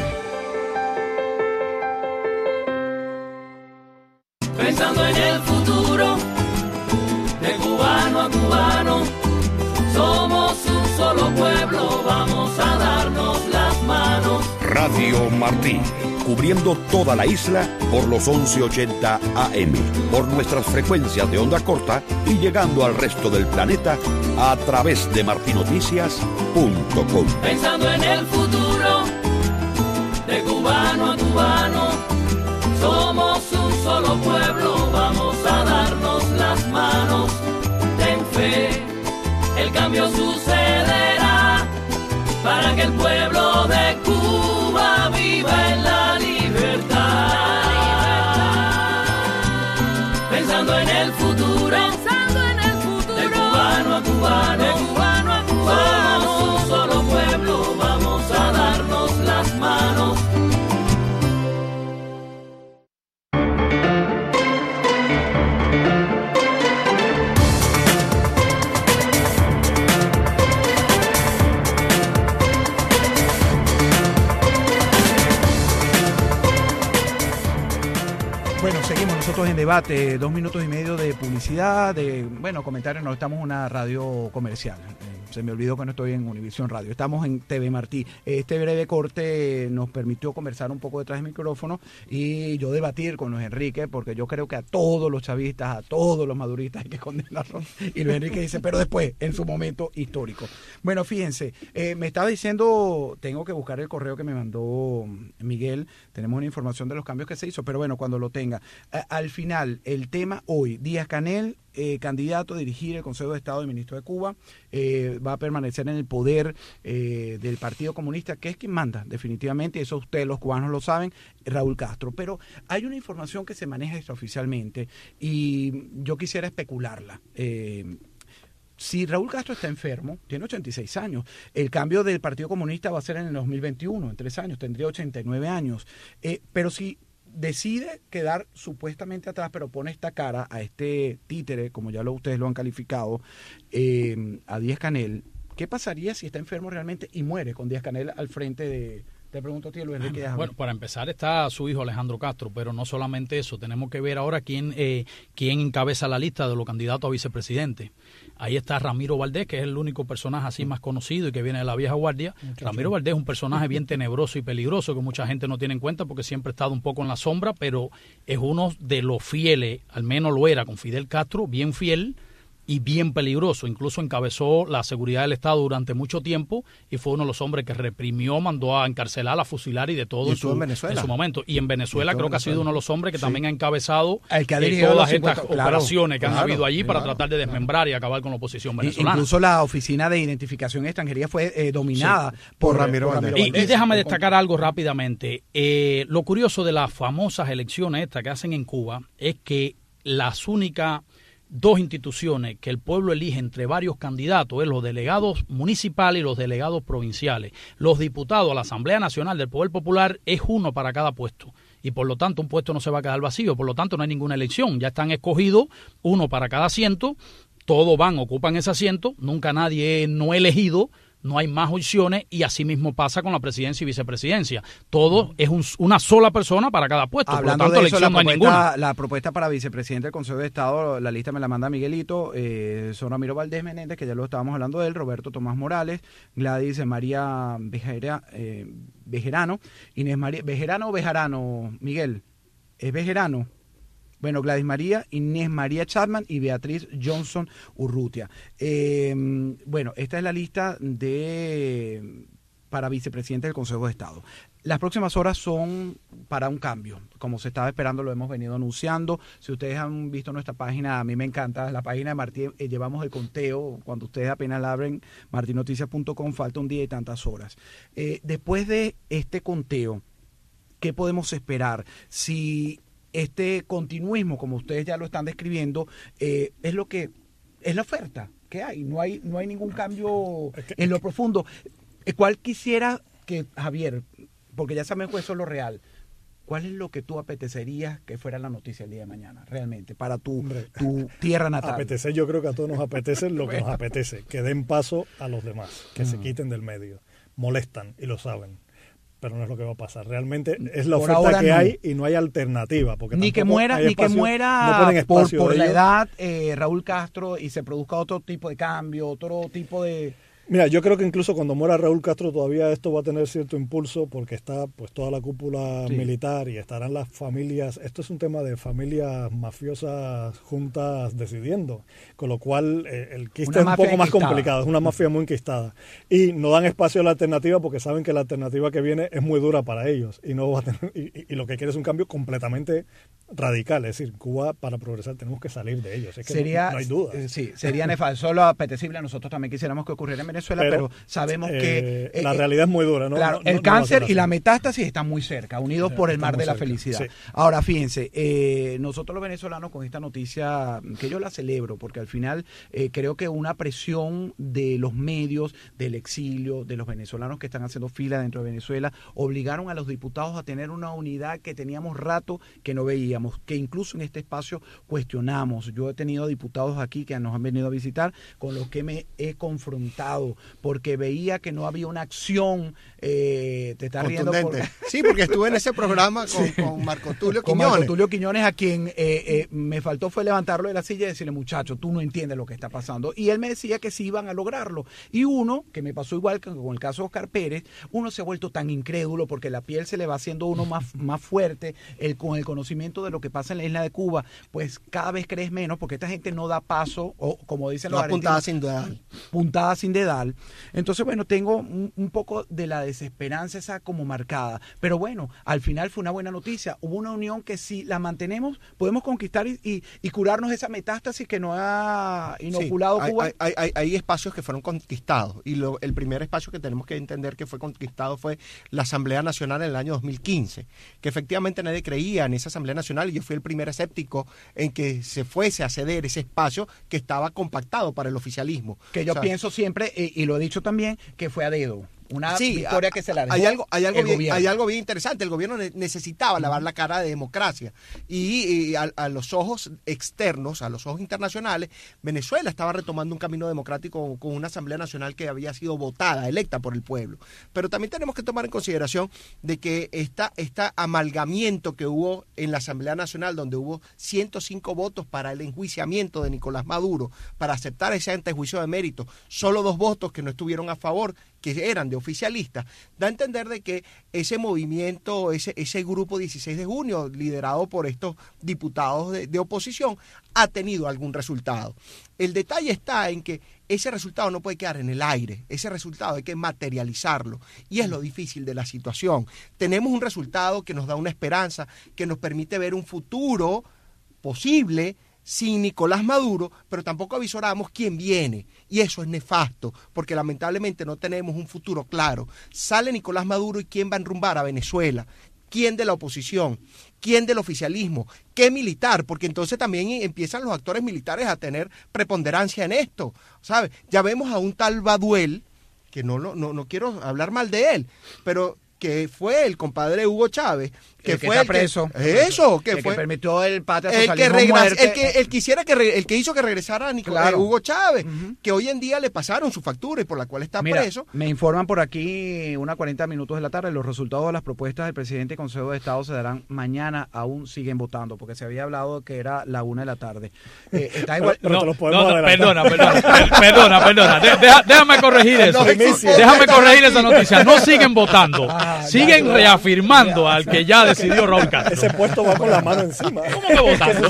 Pensando en el futuro, de cubano a cubano, somos un solo pueblo, vamos a darnos las manos. Radio Martí, cubriendo toda la isla por los once ochenta A M, por nuestras frecuencias de onda corta y llegando al resto del planeta a través de martinoticias punto com. Pensando en el futuro, de cubano a cubano, somos un solo pueblo, vamos a darnos las manos. Ten fe, el cambio sucederá para que el pueblo de Cuba viva en la libertad. Pensando en el futuro, pensando en el futuro, de cubano a cubano, de cubano a cubano, somos un solo pueblo, vamos a darnos las manos. Bueno, seguimos nosotros en debate, dos minutos y medio de publicidad, de, bueno, comentarios, no estamos en una radio comercial, eh, se me olvidó que no estoy en Univisión Radio, estamos en T V Martí. Este breve corte nos permitió conversar un poco detrás del micrófono y yo debatir con Luis Enrique, porque yo creo que a todos los chavistas, a todos los maduristas hay que condenarlos, y Luis Enrique dice, pero después, en su momento histórico. Bueno, fíjense, eh, me estaba diciendo, tengo que buscar el correo que me mandó Miguel, tenemos una información de los cambios que se hizo, pero bueno, cuando lo tenga. A, al final, el tema hoy, Díaz-Canel, eh, candidato a dirigir el Consejo de Estado y ministro de Cuba, eh, va a permanecer en el poder eh, del Partido Comunista, que es quien manda, definitivamente, y eso ustedes los cubanos lo saben, Raúl Castro. Pero hay una información que se maneja extraoficialmente y yo quisiera especularla. Eh, Si Raúl Castro está enfermo, tiene ochenta y seis años, el cambio del Partido Comunista va a ser en el dos mil veintiuno, en tres años, tendría ochenta y nueve años. Eh, pero si decide quedar supuestamente atrás, pero pone esta cara a este títere, como ya lo, ustedes lo han calificado, eh, a Díaz-Canel, ¿qué pasaría si está enfermo realmente y muere con Díaz-Canel al frente de... Te pregunto a ti, Luis Enrique. Bueno, para empezar está su hijo Alejandro Castro, pero no solamente eso, tenemos que ver ahora quién, eh, quién encabeza la lista de los candidatos a vicepresidente. Ahí está Ramiro Valdés, que es el único personaje así más conocido y que viene de la vieja guardia. Muchacho. Ramiro Valdés es un personaje bien tenebroso y peligroso que mucha gente no tiene en cuenta porque siempre ha estado un poco en la sombra, pero es uno de los fieles, al menos lo era con Fidel Castro, bien fiel y bien peligroso. Incluso encabezó la seguridad del Estado durante mucho tiempo y fue uno de los hombres que reprimió, mandó a encarcelar, a fusilar y de todo ¿Y en, su, en, en su momento. Y en Venezuela creo que ha sido uno de los hombres que sí. también ha encabezado El que ha eh, todas estas cincuenta, claro, operaciones que claro, han habido allí claro, para tratar de desmembrar y acabar con la oposición venezolana. Incluso la Oficina de Identificación y Extranjería fue eh, dominada sí, por, por Ramiro Valdés. Y, y déjame destacar algo rápidamente. Eh, lo curioso de las famosas elecciones estas que hacen en Cuba es que las únicas dos instituciones que el pueblo elige entre varios candidatos es los delegados municipales y los delegados provinciales. Los diputados a la Asamblea Nacional del Poder Popular es uno para cada puesto. Y por lo tanto un puesto no se va a quedar vacío, por lo tanto no hay ninguna elección. Ya están escogidos uno para cada asiento, todos van, ocupan ese asiento, nunca nadie no elegido no hay más opciones y así mismo pasa con la presidencia y vicepresidencia. Todo es un, una sola persona para cada puesto. Hablando por lo tanto, de eso, elección la, no hay propuesta, ninguna. la propuesta para vicepresidente del Consejo de Estado, la lista me la manda Miguelito, eh, son Ramiro Valdés Menéndez, que ya lo estábamos hablando de él, Roberto Tomás Morales, Gladys María Bejera, eh, Bejerano, Inés María, ¿Bejerano o Bejarano, Miguel? ¿Es Bejerano? Bueno, Gladys María, Inés María Chapman y Beatriz Johnson Urrutia. Eh, bueno, esta es la lista de para vicepresidente del Consejo de Estado. Las próximas horas son para un cambio, como se estaba esperando, lo hemos venido anunciando. Si ustedes han visto nuestra página, a mí me encanta, la página de Martín, eh, llevamos el conteo, cuando ustedes apenas la abren, martin noticias punto com, falta un día y tantas horas. Eh, después de este conteo, ¿qué podemos esperar? Si este continuismo, como ustedes ya lo están describiendo, eh, es lo que es la oferta que hay, no hay, no hay ningún cambio en lo profundo. ¿Cuál quisiera que, Javier, porque ya sabemos que eso es lo real, cuál es lo que tú apetecerías que fuera la noticia el día de mañana, realmente, para tu, Hombre, tu tierra natal? Apetecer, yo creo que a todos nos apetece lo que nos apetece, que den paso a los demás, que uh-huh. se quiten del medio. Molestan y lo saben, pero no es lo que va a pasar. Realmente es la por oferta que no. hay y no hay alternativa. Porque ni que muera, ni que muera no por, por la edad eh, Raúl Castro y se produzca otro tipo de cambio, otro tipo de... Mira, yo creo que incluso cuando muera Raúl Castro todavía esto va a tener cierto impulso porque está pues toda la cúpula sí. militar y estarán las familias. Esto es un tema de familias mafiosas juntas decidiendo, con lo cual eh, el quiste es un poco más enquistada. complicado, es una mafia muy enquistada y no dan espacio a la alternativa porque saben que la alternativa que viene es muy dura para ellos y no va a tener y, y, y lo que quiere es un cambio completamente radical, es decir, Cuba para progresar tenemos que salir de ellos, es que sería, no, no hay duda. Eh, sí, sería nefasto, solo apetecible, nosotros también quisiéramos que ocurriera en Venezuela, pero, pero sabemos eh, que... Eh, la realidad es muy dura, ¿no? Claro, no, el no, cáncer no y la metástasis están muy cerca, unidos sí, por el mar de la cerca. felicidad. Sí. Ahora, fíjense, eh, nosotros los venezolanos con esta noticia, que yo la celebro, porque al final eh, creo que una presión de los medios, del exilio, de los venezolanos que están haciendo fila dentro de Venezuela, obligaron a los diputados a tener una unidad que teníamos rato que no veíamos, que incluso en este espacio cuestionamos. Yo he tenido diputados aquí que nos han venido a visitar, con los que me he confrontado, porque veía que no había una acción, eh, te estás riendo por... Sí, porque estuve en ese programa con, sí. con Marco Tulio con Quiñones. Marco Tulio Quiñones, a quien eh, eh, me faltó fue levantarlo de la silla y decirle, muchacho, tú no entiendes lo que está pasando. Y él me decía que sí iban a lograrlo. Y uno, que me pasó igual que con el caso de Oscar Pérez, uno se ha vuelto tan incrédulo porque la piel se le va haciendo uno más, más fuerte, el, con el conocimiento de lo que pasa en la isla de Cuba, pues cada vez crees menos porque esta gente no da paso, o como dicen los argentinos, puntada sin dedal. Puntada sin dedal. Entonces, bueno, tengo un, un poco de la desesperanza esa como marcada. Pero bueno, al final fue una buena noticia. Hubo una unión que si la mantenemos, podemos conquistar y, y, y curarnos esa metástasis que nos ha inoculado sí, Cuba. Hay, hay, hay, hay espacios que fueron conquistados. Y lo, el primer espacio que tenemos que entender que fue conquistado fue la Asamblea Nacional en el año dos mil quince. Que efectivamente nadie creía en esa Asamblea Nacional y yo fui el primer escéptico en que se fuese a ceder ese espacio que estaba compactado para el oficialismo. Que yo o sea, pienso siempre, y, y lo he dicho también, que fue a dedo. Una sí, victoria que se la dejó hay algo, hay algo el bien, gobierno. Hay algo bien interesante. El gobierno necesitaba lavar la cara de democracia. Y, y a, a los ojos externos, a los ojos internacionales, Venezuela estaba retomando un camino democrático con, con una Asamblea Nacional que había sido votada, electa por el pueblo. Pero también tenemos que tomar en consideración de que esta, esta amalgamiento que hubo en la Asamblea Nacional, donde hubo ciento cinco votos para el enjuiciamiento de Nicolás Maduro, para aceptar ese antejuicio de mérito, solo dos votos que no estuvieron a favor, que eran de oficialistas, da a entender de que ese movimiento, ese, ese grupo dieciséis de junio, liderado por estos diputados de, de oposición, ha tenido algún resultado. El detalle está en que ese resultado no puede quedar en el aire, ese resultado hay que materializarlo, y es lo difícil de la situación. Tenemos un resultado que nos da una esperanza, que nos permite ver un futuro posible, sin Nicolás Maduro, pero tampoco avisoramos quién viene, y eso es nefasto, porque lamentablemente no tenemos un futuro claro. Sale Nicolás Maduro y quién va a enrumbar a Venezuela, quién de la oposición, quién del oficialismo, qué militar, porque entonces también empiezan los actores militares a tener preponderancia en esto, ¿sabes? Ya vemos a un tal Baduel, que no, no, no quiero hablar mal de él, pero que fue el compadre Hugo Chávez, que el que fue está el preso. que, eso, que el fue que permitió el patria el que, socialismo regra, muerte. el que el que hiciera que re, el que hizo que regresara a Nico, Claro. eh, Hugo Chávez, Ujú. que hoy en día le pasaron su factura y por la cual está Mira, preso. me informan por aquí, una cuarenta minutos de la tarde, los resultados de las propuestas del presidente y Consejo de Estado se darán mañana, aún siguen votando, porque se había hablado que era la una de la tarde. Eh, está igual. Pero No, te los podemos no, no, adelantar. perdona, perdona, per- perdona, perdona. De- deja- déjame corregir eso. Primicia. Déjame corregir esa noticia. No siguen votando, Ah, siguen ya, reafirmando al que ya decidió Raúl Castro. Ese puesto va con la mano encima. ¿Cómo que votando?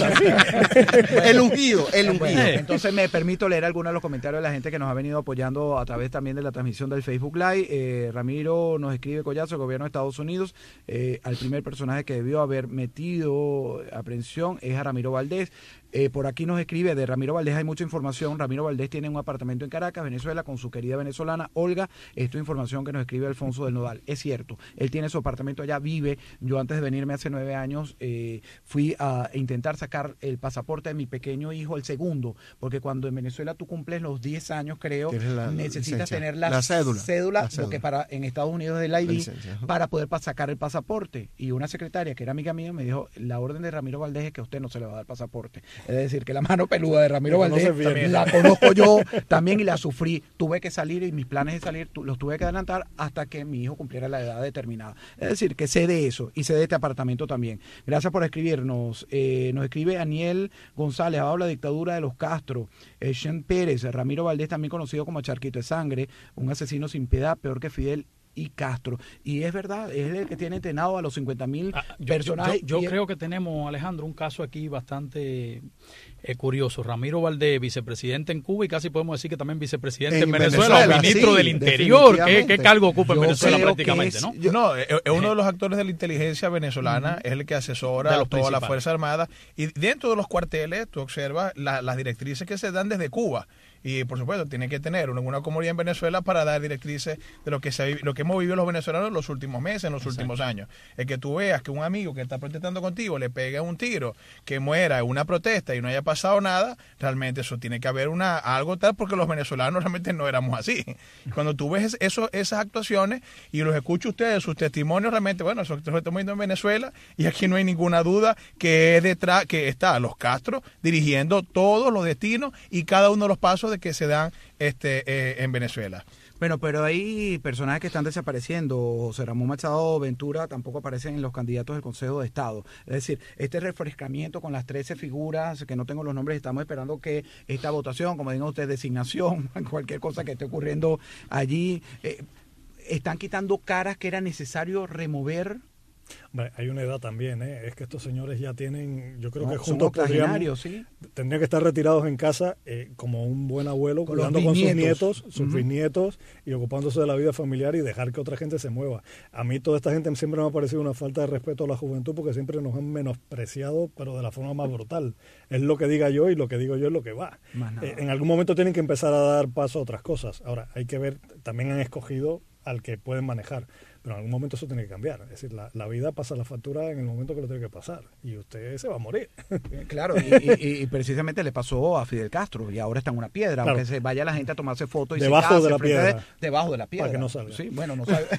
El ungido, el ungido. Bueno, entonces me permito leer algunos de los comentarios de la gente que nos ha venido apoyando a través también de la transmisión del Facebook Live. Eh, Ramiro nos escribe: Collazo, el gobierno de Estados Unidos, eh, al primer personaje que debió haber metido aprehensión es a Ramiro Valdés. Eh, por aquí nos escribe: de Ramiro Valdés hay mucha información. Ramiro Valdés tiene un apartamento en Caracas, Venezuela, con su querida venezolana Olga. Esto es información que nos escribe Alfonso del Nodal. Es cierto, él tiene su apartamento allá, vive. Yo antes de venirme hace nueve años eh, fui a intentar sacar el pasaporte de mi pequeño hijo, el segundo, porque cuando en Venezuela tú cumples los diez años, creo, Tienes la necesitas licencia, tener la, la cédula, cédula, la cédula. lo que para en Estados Unidos es el I La D, licencia, ajá. para poder pa- sacar el pasaporte. Y una secretaria que era amiga mía me dijo: la orden de Ramiro Valdés es que a usted no se le va a dar pasaporte. Es decir, que la mano peluda de Ramiro Lo Valdés conoces bien. la conozco yo también y la sufrí. Tuve que salir y mis planes de salir tu- los tuve que adelantar hasta que mi hijo cumpliera la edad determinada. Es decir, que sé de eso y sé de este apartamento también. Gracias por escribirnos. Eh, nos escribe Aniel González: habla de la dictadura de los Castro. Eh, Shen Pérez: Ramiro Valdés, también conocido como Charquito de Sangre, un asesino sin piedad, peor que Fidel y Castro. Y es verdad, es el que tiene entrenado a los cincuenta mil Ah, yo, personajes. yo- yo y- creo que tenemos, Alejandro, un caso aquí bastante eh, curioso. Ramiro Valdés, vicepresidente en Cuba y casi podemos decir que también vicepresidente en, En Venezuela, Venezuela, o ministro sí, del Interior. ¿Qué, definitivamente. qué cargo ocupa en Yo Venezuela creo que prácticamente, es- no? yo- No, es es uno de los actores de la inteligencia venezolana, es el que asesora De a los toda la principales. Fuerza Armada. Y dentro de los cuarteles, tú observas la- las directrices que se dan desde Cuba. Y por supuesto, tiene que tener una, una comunidad en Venezuela para dar directrices de lo que se ha vi- lo que hemos vivido los venezolanos en los últimos meses, en los últimos años. El que tú veas que un amigo que está protestando contigo le pega un tiro, que muera en una protesta y no haya pasado nada, realmente eso tiene que haber una algo tal, porque los venezolanos realmente no éramos así. Cuando tú ves eso, esas actuaciones y los escucha ustedes, sus testimonios, realmente, bueno, eso lo estamos viendo en Venezuela y aquí no hay ninguna duda que es detrás, que está los Castro dirigiendo todos los destinos y cada uno de los pasos de que se dan este eh, en Venezuela. Bueno, pero hay personajes que están desapareciendo. José Ramón Machado Ventura tampoco aparecen en los candidatos del Consejo de Estado. Es decir, este refrescamiento con las trece figuras, que no tengo los nombres, estamos esperando que esta votación, como digan ustedes, designación, cualquier cosa que esté ocurriendo allí, eh, están quitando caras que era necesario remover. Hombre, hay una edad también, ¿eh? Es que estos señores ya tienen, yo creo No, que son juntos podrían, octogenarios, ¿sí? tendrían que estar retirados en casa eh, como un buen abuelo, Con los cuidando con sus bisnietos. nietos, sus Ujú. bisnietos y ocupándose de la vida familiar y dejar que otra gente se mueva. A mí toda esta gente siempre me ha parecido una falta de respeto a la juventud porque siempre nos han menospreciado, pero de la forma más brutal. Es lo que diga yo y lo que digo yo es lo que va. Más nada. Eh, en algún momento tienen que empezar a dar paso a otras cosas. Ahora, hay que ver, también han escogido al que pueden manejar. Pero en algún momento eso tiene que cambiar. Es decir, la, la vida pasa la factura en el momento que lo tiene que pasar. Y usted se va a morir. Claro, y, y- y precisamente le pasó a Fidel Castro y ahora está en una piedra, Claro. aunque se vaya la gente a tomarse fotos y Debajo se case de la enfrente piedra. debajo de la piedra. Para que no salga. Sí, bueno, no sabe.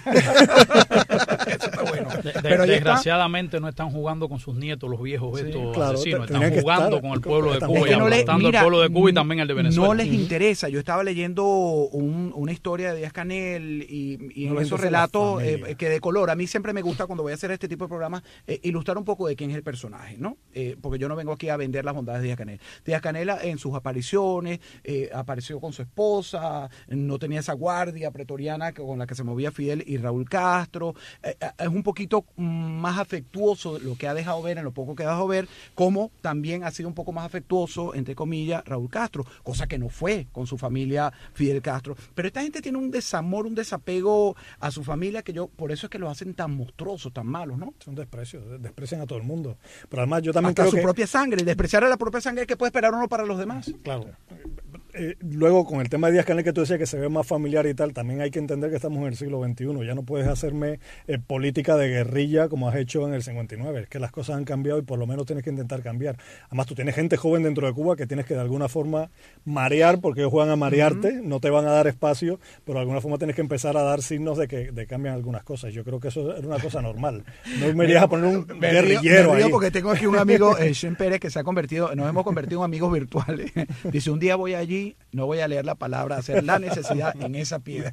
Eso está bueno. De- de- Pero ahí está. desgraciadamente no están jugando con sus nietos los viejos Sí, estos claro, asesinos, tenían están que jugando estar con el pueblo de completamente. Cuba Es que y no le- aplastando mira, el pueblo de Cuba y también el de Venezuela. No les interesa. Yo estaba leyendo un- una historia de Díaz Canel y, y No en les esos interesa la relatos eh, familia. que de color. A mí siempre me gusta cuando voy a hacer este tipo de programas eh, ilustrar un poco de quién es el personaje, ¿no? Eh, porque yo no vengo aquí a vender las bondades de Díaz Canel. Díaz Canel en sus apariciones eh, apareció con su esposa, no tenía esa guardia pretoriana que- con la que se movía Fidel y Raúl Castro. Eh, eh, es un poquito mm, más afectuoso lo que ha dejado ver, en lo poco que ha dejado ver, como también ha sido un poco más afectuoso, entre comillas, Raúl Castro, cosa que no fue con su familia Fidel Castro. Pero esta gente tiene un desamor, un desapego a su familia, que yo, por eso es que lo hacen tan monstruosos, tan malos, ¿no? Es un desprecio, desprecian a todo el mundo. Pero además yo también Hasta creo su que... propia sangre, despreciar a la propia sangre, ¿qué puede esperar uno para los demás? Claro. Eh, luego, con el tema de Díaz-Canel que tú decías que se ve más familiar y tal, también hay que entender que estamos en el siglo veintiuno. Ya no puedes hacerme eh, política de guerrilla como has hecho en el cincuenta y nueve. Es que las cosas han cambiado y por lo menos tienes que intentar cambiar. Además, tú tienes gente joven dentro de Cuba que tienes que de alguna forma marear, porque ellos juegan a marearte, uh-huh. no te van a dar espacio, pero de alguna forma tienes que empezar a dar signos de que de cambian algunas cosas. Yo creo que eso es una cosa normal. No me irías a poner un me guerrillero río, me río ahí. Porque tengo aquí un amigo, eh, Shen Pérez, que se ha convertido, nos hemos convertido en amigos virtuales. Dice, un día voy allí, no voy a leer la palabra, hacer la necesidad en esa piedra.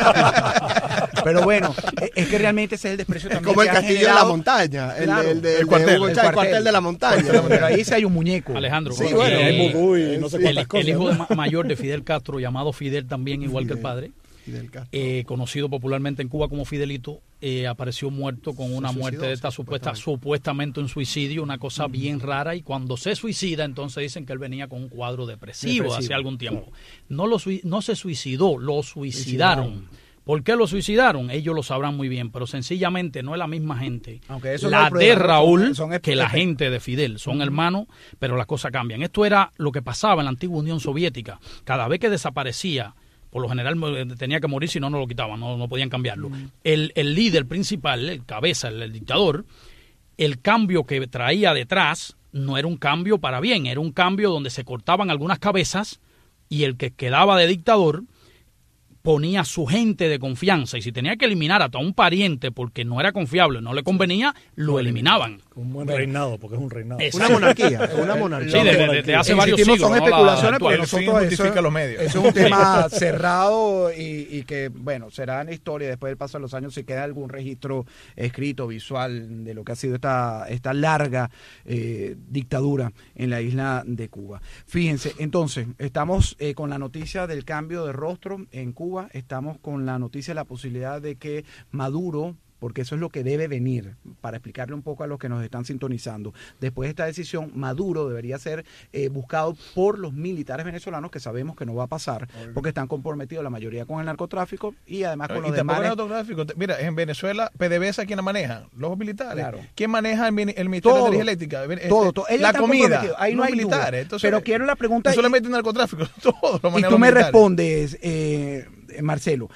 Pero bueno, es que realmente ese es el desprecio también. Es como el castillo generado, de la montaña, el, claro, el, de, el, el, cuartel, de el, cuartel, el cuartel de la montaña. Pero ahí sí hay un muñeco. Alejandro, sí, bueno, eh, hay vudú y no sé cuántas el, cosas. el hijo de ma mayor de Fidel Castro, llamado Fidel también, igual que el padre, eh, conocido popularmente en Cuba como Fidelito, eh, apareció muerto con una se muerte de esta supuesta, supuestamente un suicidio, una cosa uh-huh. bien rara, y cuando se suicida entonces dicen que él venía con un cuadro depresivo, depresivo. hace algún tiempo. Claro. No, lo, no se suicidó, lo suicidaron. suicidaron. ¿Por qué lo suicidaron? Ellos lo sabrán muy bien, pero sencillamente no es la misma gente. Aunque eso la no de Raúl son, son que la gente de Fidel. Son uh-huh. hermanos, pero las cosas cambian. Esto era lo que pasaba en la antigua Unión Soviética. Cada vez que desaparecía, por lo general tenía que morir, si no, no lo quitaban, no, no podían cambiarlo. Uh-huh. El, el líder principal, el cabeza, el, el dictador, el cambio que traía detrás no era un cambio para bien, era un cambio donde se cortaban algunas cabezas y el que quedaba de dictador ponía a su gente de confianza, y si tenía que eliminar a todo un pariente porque no era confiable, no le convenía, lo eliminaban. Un buen reinado, porque es un reinado. Exacto. Una monarquía, una monarquía. Sí, desde de, de hace varios siglos. Son ¿no? especulaciones, porque el nosotros fin justifica los medios. Eso es un tema cerrado y, y que, bueno, será en la historia, después del paso de los años, si queda algún registro escrito, visual, de lo que ha sido esta, esta larga eh, dictadura en la isla de Cuba. Fíjense, entonces, estamos eh, con la noticia del cambio de rostro en Cuba. Estamos con la noticia de la posibilidad de que Maduro, porque eso es lo que debe venir, para explicarle un poco a los que nos están sintonizando, después de esta decisión, Maduro debería ser eh, buscado por los militares venezolanos, que sabemos que no va a pasar, porque están comprometidos la mayoría con el narcotráfico y además con los demás. Mira, en Venezuela, PDVSA, ¿quién la maneja? Los militares. Claro. ¿Quién maneja el, el Ministerio todo, de Energía Eléctrica? Este, todo, todo. La comida, ahí no los hay militares. Entonces, pero quiero la pregunta. No solamente el narcotráfico, todo lo y tú me respondes, eh, Marcelo,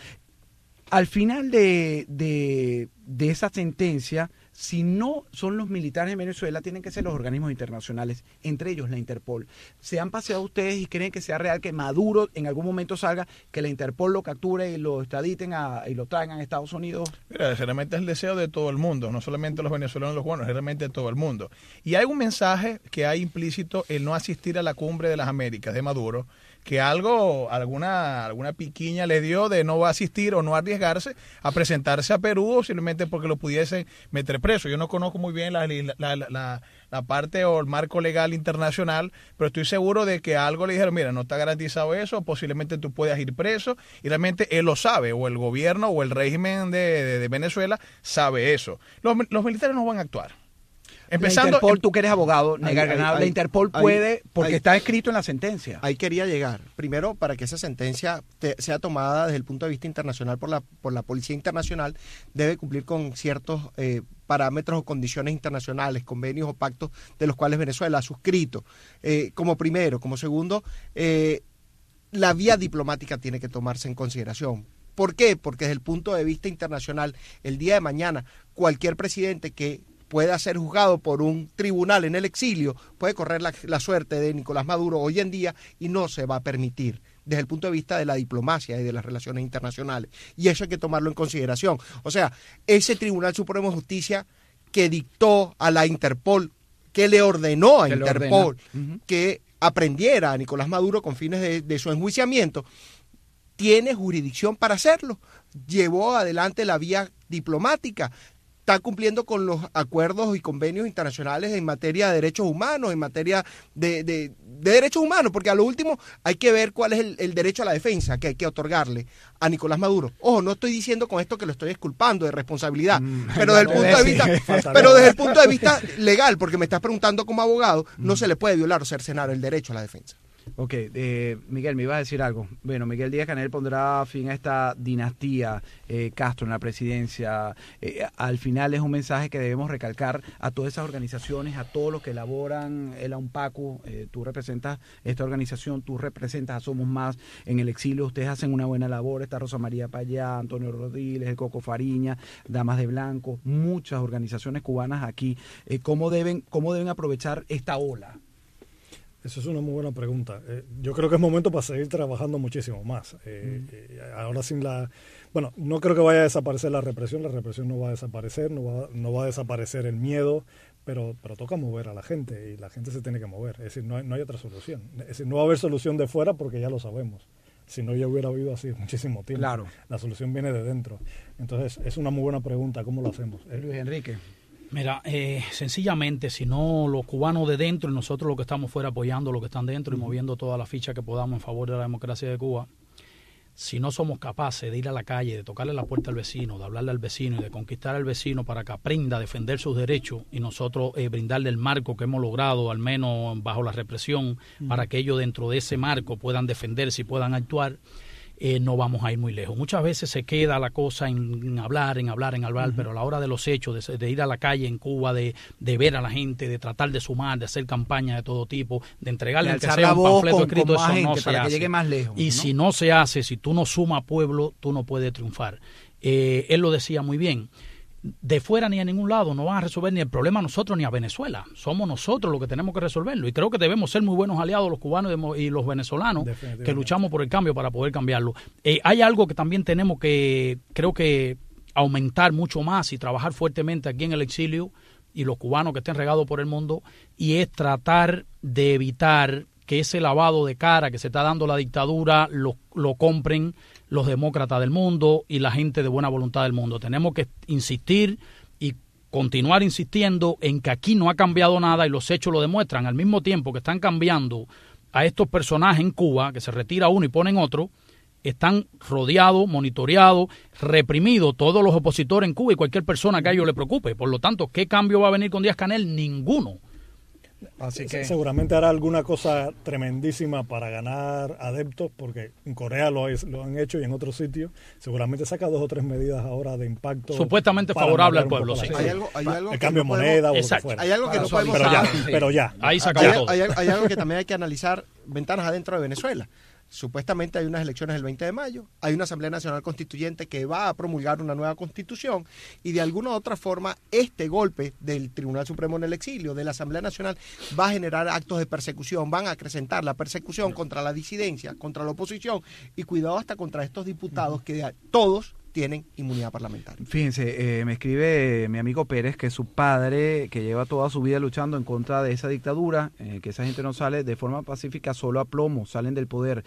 al final de, de, de esa sentencia, si no son los militares en Venezuela, tienen que ser los organismos internacionales, entre ellos la Interpol. ¿Se han paseado ustedes y creen que sea real que Maduro en algún momento salga, que la Interpol lo capture y lo extraditen a, y lo traigan a Estados Unidos? Mira, realmente es el deseo de todo el mundo, no solamente los venezolanos, los cubanos, realmente de todo el mundo. Y hay un mensaje que hay implícito el no asistir a la cumbre de las Américas de Maduro, que algo, alguna alguna piquiña le dio de no asistir o no arriesgarse a presentarse a Perú, simplemente porque lo pudiesen meter preso. Yo no conozco muy bien la, la, la, la, la parte o el marco legal internacional, pero estoy seguro de que algo le dijeron, mira, no está garantizado eso, posiblemente tú puedas ir preso, y realmente él lo sabe, o el gobierno o el régimen de, de, de Venezuela sabe eso. Los, los militares no van a actuar. Empezando, la Interpol, tú que eres abogado, negar ahí, ahí, la Interpol ahí, puede, porque ahí, está escrito en la sentencia. Ahí quería llegar. Primero, para que esa sentencia te, sea tomada desde el punto de vista internacional por la, por la Policía Internacional, debe cumplir con ciertos eh, parámetros o condiciones internacionales, convenios o pactos de los cuales Venezuela ha suscrito. Eh, como primero. Como segundo, eh, la vía diplomática tiene que tomarse en consideración. ¿Por qué? Porque desde el punto de vista internacional, el día de mañana, cualquier presidente que pueda ser juzgado por un tribunal en el exilio, puede correr la, la suerte de Nicolás Maduro hoy en día, y no se va a permitir desde el punto de vista de la diplomacia y de las relaciones internacionales. Y eso hay que tomarlo en consideración. O sea, ese Tribunal Supremo de Justicia que dictó a la Interpol, que le ordenó a Interpol uh-huh. que aprendiera a Nicolás Maduro con fines de, de su enjuiciamiento, tiene jurisdicción para hacerlo. Llevó adelante la vía diplomática, está cumpliendo con los acuerdos y convenios internacionales en materia de derechos humanos, en materia de, de, de derechos humanos, porque a lo último hay que ver cuál es el, el derecho a la defensa que hay que otorgarle a Nicolás Maduro. Ojo, no estoy diciendo con esto que lo estoy exculpando de responsabilidad, mm, pero desde el punto de vista, pero desde el punto de vista legal, porque me estás preguntando como abogado, mm. no se le puede violar o cercenar el derecho a la defensa. Ok, eh, Miguel, me ibas a decir algo. Bueno, Miguel Díaz-Canel pondrá fin a esta dinastía eh, Castro en la presidencia. Eh, al final es un mensaje que debemos recalcar a todas esas organizaciones, a todos los que elaboran el AUNPACU. Eh, tú representas esta organización, tú representas a Somos Más en el exilio. Ustedes hacen una buena labor. Está Rosa María Payá, Antonio Rodiles, el Coco Fariña, Damas de Blanco, muchas organizaciones cubanas aquí. Eh, ¿cómo deben, cómo deben aprovechar esta ola? Eso es una muy buena pregunta. Eh, yo creo que es momento para seguir trabajando muchísimo más. Eh, mm. eh, ahora sin la... Bueno, no creo que vaya a desaparecer la represión. La represión no va a desaparecer, no va, no va a desaparecer el miedo, pero, pero toca mover a la gente y la gente se tiene que mover. Es decir, no hay, no hay otra solución. Es decir, no va a haber solución de fuera porque ya lo sabemos. Si no, ya hubiera habido así muchísimo tiempo. Claro. La solución viene de dentro. Entonces, es una muy buena pregunta. ¿Cómo lo hacemos? Eh, Luis Enrique. Mira, eh, sencillamente, si no los cubanos de dentro y nosotros los que estamos fuera apoyando los que están dentro y moviendo toda la ficha que podamos en favor de la democracia de Cuba, si no somos capaces de ir a la calle, de tocarle la puerta al vecino, de hablarle al vecino y de conquistar al vecino para que aprenda a defender sus derechos y nosotros eh, brindarle el marco que hemos logrado, al menos bajo la represión, uh-huh. para que ellos dentro de ese marco puedan defenderse y puedan actuar, Eh, no vamos a ir muy lejos. Muchas veces se queda la cosa en, en hablar, en hablar, en hablar, uh-huh. pero a la hora de los hechos, de, de ir a la calle en Cuba, de, de ver a la gente, de tratar de sumar, de hacer campañas de todo tipo, de entregarle de aunque sea un panfleto con, escrito, con eso no se para hace. Que llegue más lejos, y ¿no? si no se hace, si tú no sumas pueblo, tú no puedes triunfar. Eh, él lo decía muy bien. De fuera ni a ningún lado no van a resolver ni el problema a nosotros ni a Venezuela. Somos nosotros los que tenemos que resolverlo. Y creo que debemos ser muy buenos aliados los cubanos y los venezolanos que luchamos por el cambio para poder cambiarlo. Eh, hay algo que también tenemos que, creo que, aumentar mucho más y trabajar fuertemente aquí en el exilio y los cubanos que estén regados por el mundo, y es tratar de evitar que ese lavado de cara que se está dando la dictadura lo, lo compren los demócratas del mundo y la gente de buena voluntad del mundo. Tenemos que insistir y continuar insistiendo en que aquí no ha cambiado nada y los hechos lo demuestran. Al mismo tiempo que están cambiando a estos personajes en Cuba, que se retira uno y ponen otro, están rodeados, monitoreados, reprimidos todos los opositores en Cuba y cualquier persona que a ellos le preocupe. Por lo tanto, ¿qué cambio va a venir con Díaz-Canel? Ninguno. Así que seguramente hará alguna cosa tremendísima para ganar adeptos, porque en Corea lo, es, lo han hecho y en otros sitios. Seguramente saca dos o tres medidas ahora de impacto supuestamente favorable al pueblo. Sí. Hay algo, hay algo el cambio de no moneda podemos, o lo que fuera. Hay algo que para no podemos pero ya, pero ya. Ahí se hay, acabó hay, todo. Hay, hay algo que también hay que analizar, ventanas adentro de Venezuela. Supuestamente hay unas elecciones el veinte de mayo, hay una Asamblea Nacional Constituyente que va a promulgar una nueva constitución y de alguna u otra forma este golpe del Tribunal Supremo en el exilio, de la Asamblea Nacional, va a generar actos de persecución, van a acrecentar la persecución contra la disidencia, contra la oposición y cuidado hasta contra estos diputados que todos tienen inmunidad parlamentaria. Fíjense, eh, me escribe mi amigo Pérez que su padre, que lleva toda su vida luchando en contra de esa dictadura, eh, que esa gente no sale de forma pacífica, solo a plomo, salen del poder.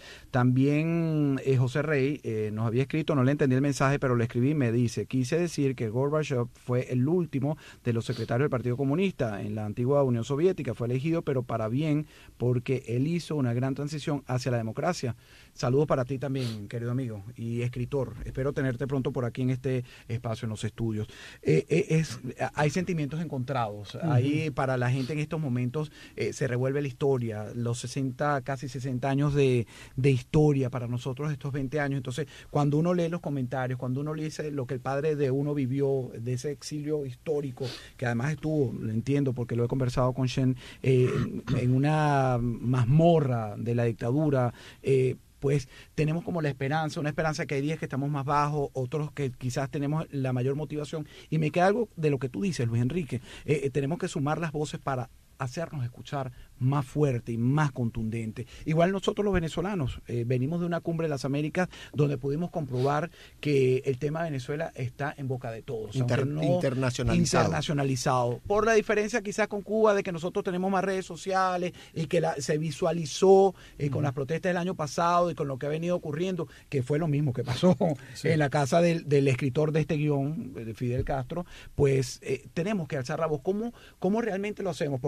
También eh, José Rey eh, nos había escrito, no le entendí el mensaje, pero le escribí y me dice, quise decir que Gorbachev fue el último de los secretarios del Partido Comunista en la antigua Unión Soviética, fue elegido, pero para bien, porque él hizo una gran transición hacia la democracia. Saludos para ti también, querido amigo y escritor. Espero tenerte pronto por aquí en este espacio, en los estudios. Eh, eh, es, hay sentimientos encontrados. Uh-huh. Ahí para la gente en estos momentos eh, se revuelve la historia. Los sesenta, casi sesenta años de, de historia para nosotros, estos veinte años. Entonces, cuando uno lee los comentarios, cuando uno lee lo que el padre de uno vivió, de ese exilio histórico, que además estuvo, lo entiendo porque lo he conversado con Shen, eh, en una mazmorra de la dictadura, eh, pues tenemos como la esperanza, una esperanza que hay días que estamos más bajos, otros que quizás tenemos la mayor motivación. Y me queda algo de lo que tú dices, Luis Enrique. Eh, eh, tenemos que sumar las voces para hacernos escuchar más fuerte y más contundente. Igual nosotros los venezolanos eh, venimos de una cumbre de las Américas donde pudimos comprobar que el tema de Venezuela está en boca de todos. Inter, no internacionalizado. internacionalizado. Por la diferencia quizás con Cuba de que nosotros tenemos más redes sociales y que la, se visualizó eh, con uh-huh. las protestas del año pasado y con lo que ha venido ocurriendo, que fue lo mismo que pasó sí. en la casa del, del escritor de este guión, de Fidel Castro, pues eh, tenemos que alzar la voz. ¿Cómo, cómo realmente lo hacemos? Porque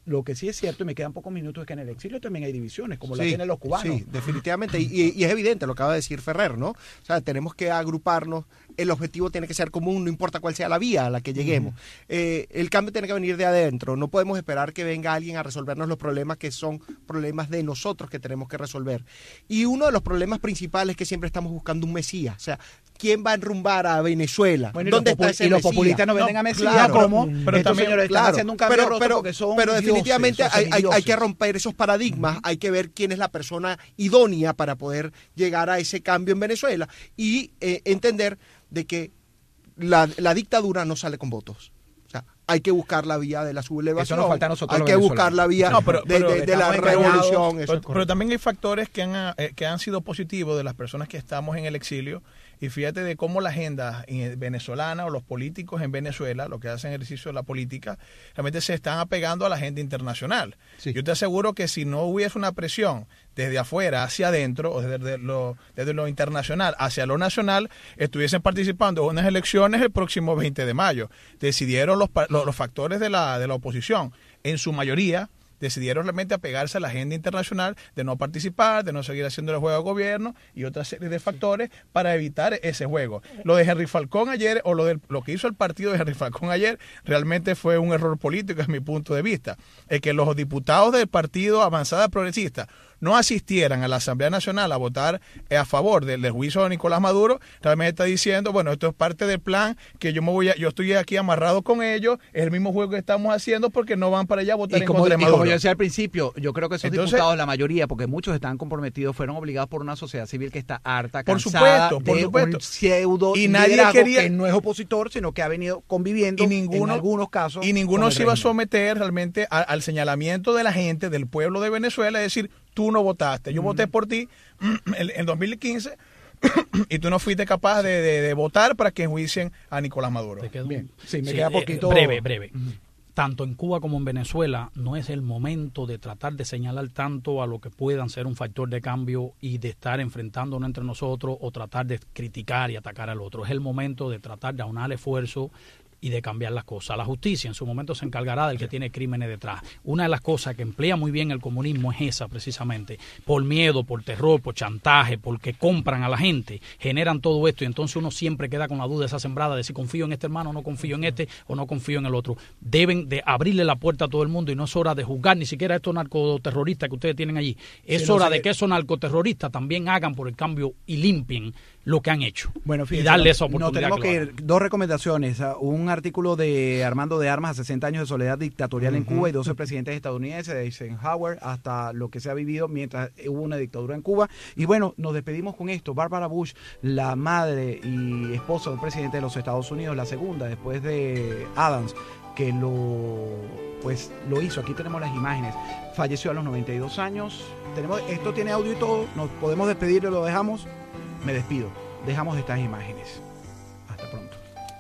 Lo que sí es cierto, y me quedan pocos minutos, es que en el exilio también hay divisiones, como sí, las tienen los cubanos. Sí, definitivamente. Y, y es evidente, lo acaba de decir Ferrer, ¿no? O sea, tenemos que agruparnos, el objetivo tiene que ser común, no importa cuál sea la vía a la que lleguemos. Uh-huh. eh, el cambio tiene que venir de adentro, no podemos esperar que venga alguien a resolvernos los problemas que son problemas de nosotros que tenemos que resolver. Y uno de los problemas principales es que siempre estamos buscando un mesías, o sea, ¿quién va a enrumbar a Venezuela? Bueno, ¿Dónde está ese Y los mesías? populistas no venden no, a Mesías claro, como, pero estos también, señores claro, están haciendo un cambio pero, roto pero, porque son pero definitivamente dioses, hay, hay, hay que dioses. romper esos paradigmas, uh-huh. hay que ver quién es la persona idónea para poder llegar a ese cambio en Venezuela y eh, entender de que la, la dictadura no sale con votos. O sea, hay que buscar la vía de la sublevación, Eso nos falta a nosotros, hay que buscar la vía no, pero, de, pero, de, de la revolución. Eso pero, pero también hay factores que han, eh, que han sido positivos de las personas que estamos en el exilio. Y fíjate de cómo la agenda venezolana o los políticos en Venezuela, lo que hacen ejercicio de la política, realmente se están apegando a la agenda internacional. Sí. Yo te aseguro que si no hubiese una presión desde afuera hacia adentro, o desde lo, desde lo internacional hacia lo nacional, estuviesen participando en unas elecciones el próximo veinte de mayo. Decidieron los, los, los factores de la, de la oposición, en su mayoría, decidieron realmente apegarse a la agenda internacional de no participar, de no seguir haciendo el juego de gobierno y otra serie de factores para evitar ese juego. Lo de Henry Falcón ayer, o lo, de, lo que hizo el partido de Henry Falcón ayer, realmente fue un error político desde mi punto de vista. Es que los diputados del partido Avanzada Progresista no asistieran a la Asamblea Nacional a votar a favor del, del juicio de Nicolás Maduro, realmente está diciendo, bueno, esto es parte del plan, que yo me voy a, yo estoy aquí amarrado con ellos, es el mismo juego que estamos haciendo porque no van para allá a votar y como, en contra de Maduro. Y como yo decía al principio, yo creo que esos Entonces, diputados, la mayoría, porque muchos están comprometidos, fueron obligados por una sociedad civil que está harta, por cansada supuesto, por de supuesto. un pseudo y nadie quería, que no es opositor, sino que ha venido conviviendo y ninguno, en algunos casos. Y ninguno se iba a someter realmente a, al señalamiento de la gente, del pueblo de Venezuela, es decir, tú no votaste, yo mm. voté por ti en, en dos mil quince y tú no fuiste capaz de, de, de votar para que enjuicien a Nicolás Maduro. ¿Te quedó? Bien. Sí, me sí, queda poquito. Eh, breve, breve. Uh-huh. Tanto en Cuba como en Venezuela no es el momento de tratar de señalar tanto a lo que puedan ser un factor de cambio y de estar enfrentándonos entre nosotros o tratar de criticar y atacar al otro. Es el momento de tratar de aunar esfuerzo y de cambiar las cosas. La justicia en su momento se encargará del que tiene crímenes detrás. Una de las cosas que emplea muy bien el comunismo es esa, precisamente. Por miedo, por terror, por chantaje, porque compran a la gente, generan todo esto y entonces uno siempre queda con la duda esa sembrada de si confío en este hermano o no confío en este o no confío en el otro. Deben de abrirle la puerta a todo el mundo y no es hora de juzgar ni siquiera a estos narcoterroristas que ustedes tienen allí. Es sí, no hora sé de que esos narcoterroristas también hagan por el cambio y limpien lo que han hecho. Bueno, fíjense, y darle esa oportunidad. No, tenemos que, que ir. Dos recomendaciones. Un artículo de Armando de Armas a sesenta años de soledad dictatorial uh-huh. en Cuba y doce presidentes estadounidenses, de Eisenhower hasta lo que se ha vivido mientras hubo una dictadura en Cuba. Y bueno, nos despedimos con esto. Barbara Bush, la madre y esposa del presidente de los Estados Unidos, la segunda después de Adams, que lo pues lo hizo. Aquí tenemos las imágenes. Falleció a los noventa y dos años. Tenemos, esto tiene audio y todo. Nos podemos despedir y lo dejamos. Me despido. Dejamos estas imágenes. Hasta pronto.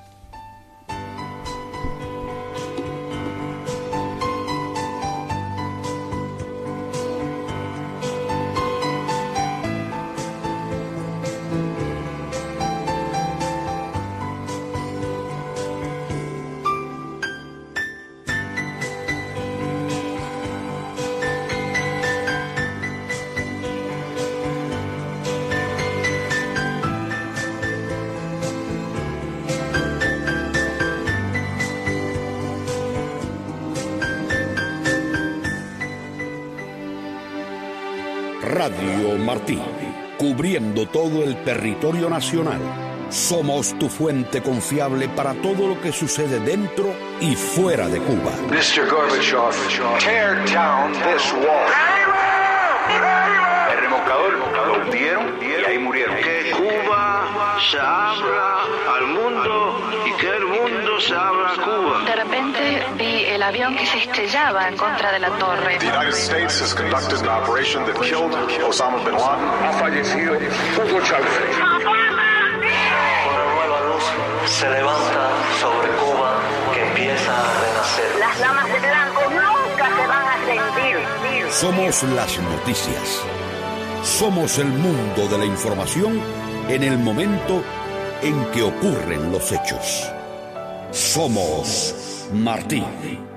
Radio Martí, cubriendo todo el territorio nacional. Somos tu fuente confiable para todo lo que sucede dentro y fuera de Cuba. mister Gorbachev, tear down this wall. El remolcador lo hundieron y ahí murieron. Que Cuba se abra al mundo y que el mundo se abra a Cuba. De repente vi el avión que se estrellaba en contra de la torre. The United States has conducted an operation that killed Osama bin Laden. Ha fallecido Hugo Chávez. Una nueva luz se levanta sobre Cuba que empieza a renacer. Las damas de blanco nunca se van a rendir. Somos las noticias. Somos el mundo de la información en el momento en que ocurren los hechos. Somos Martí.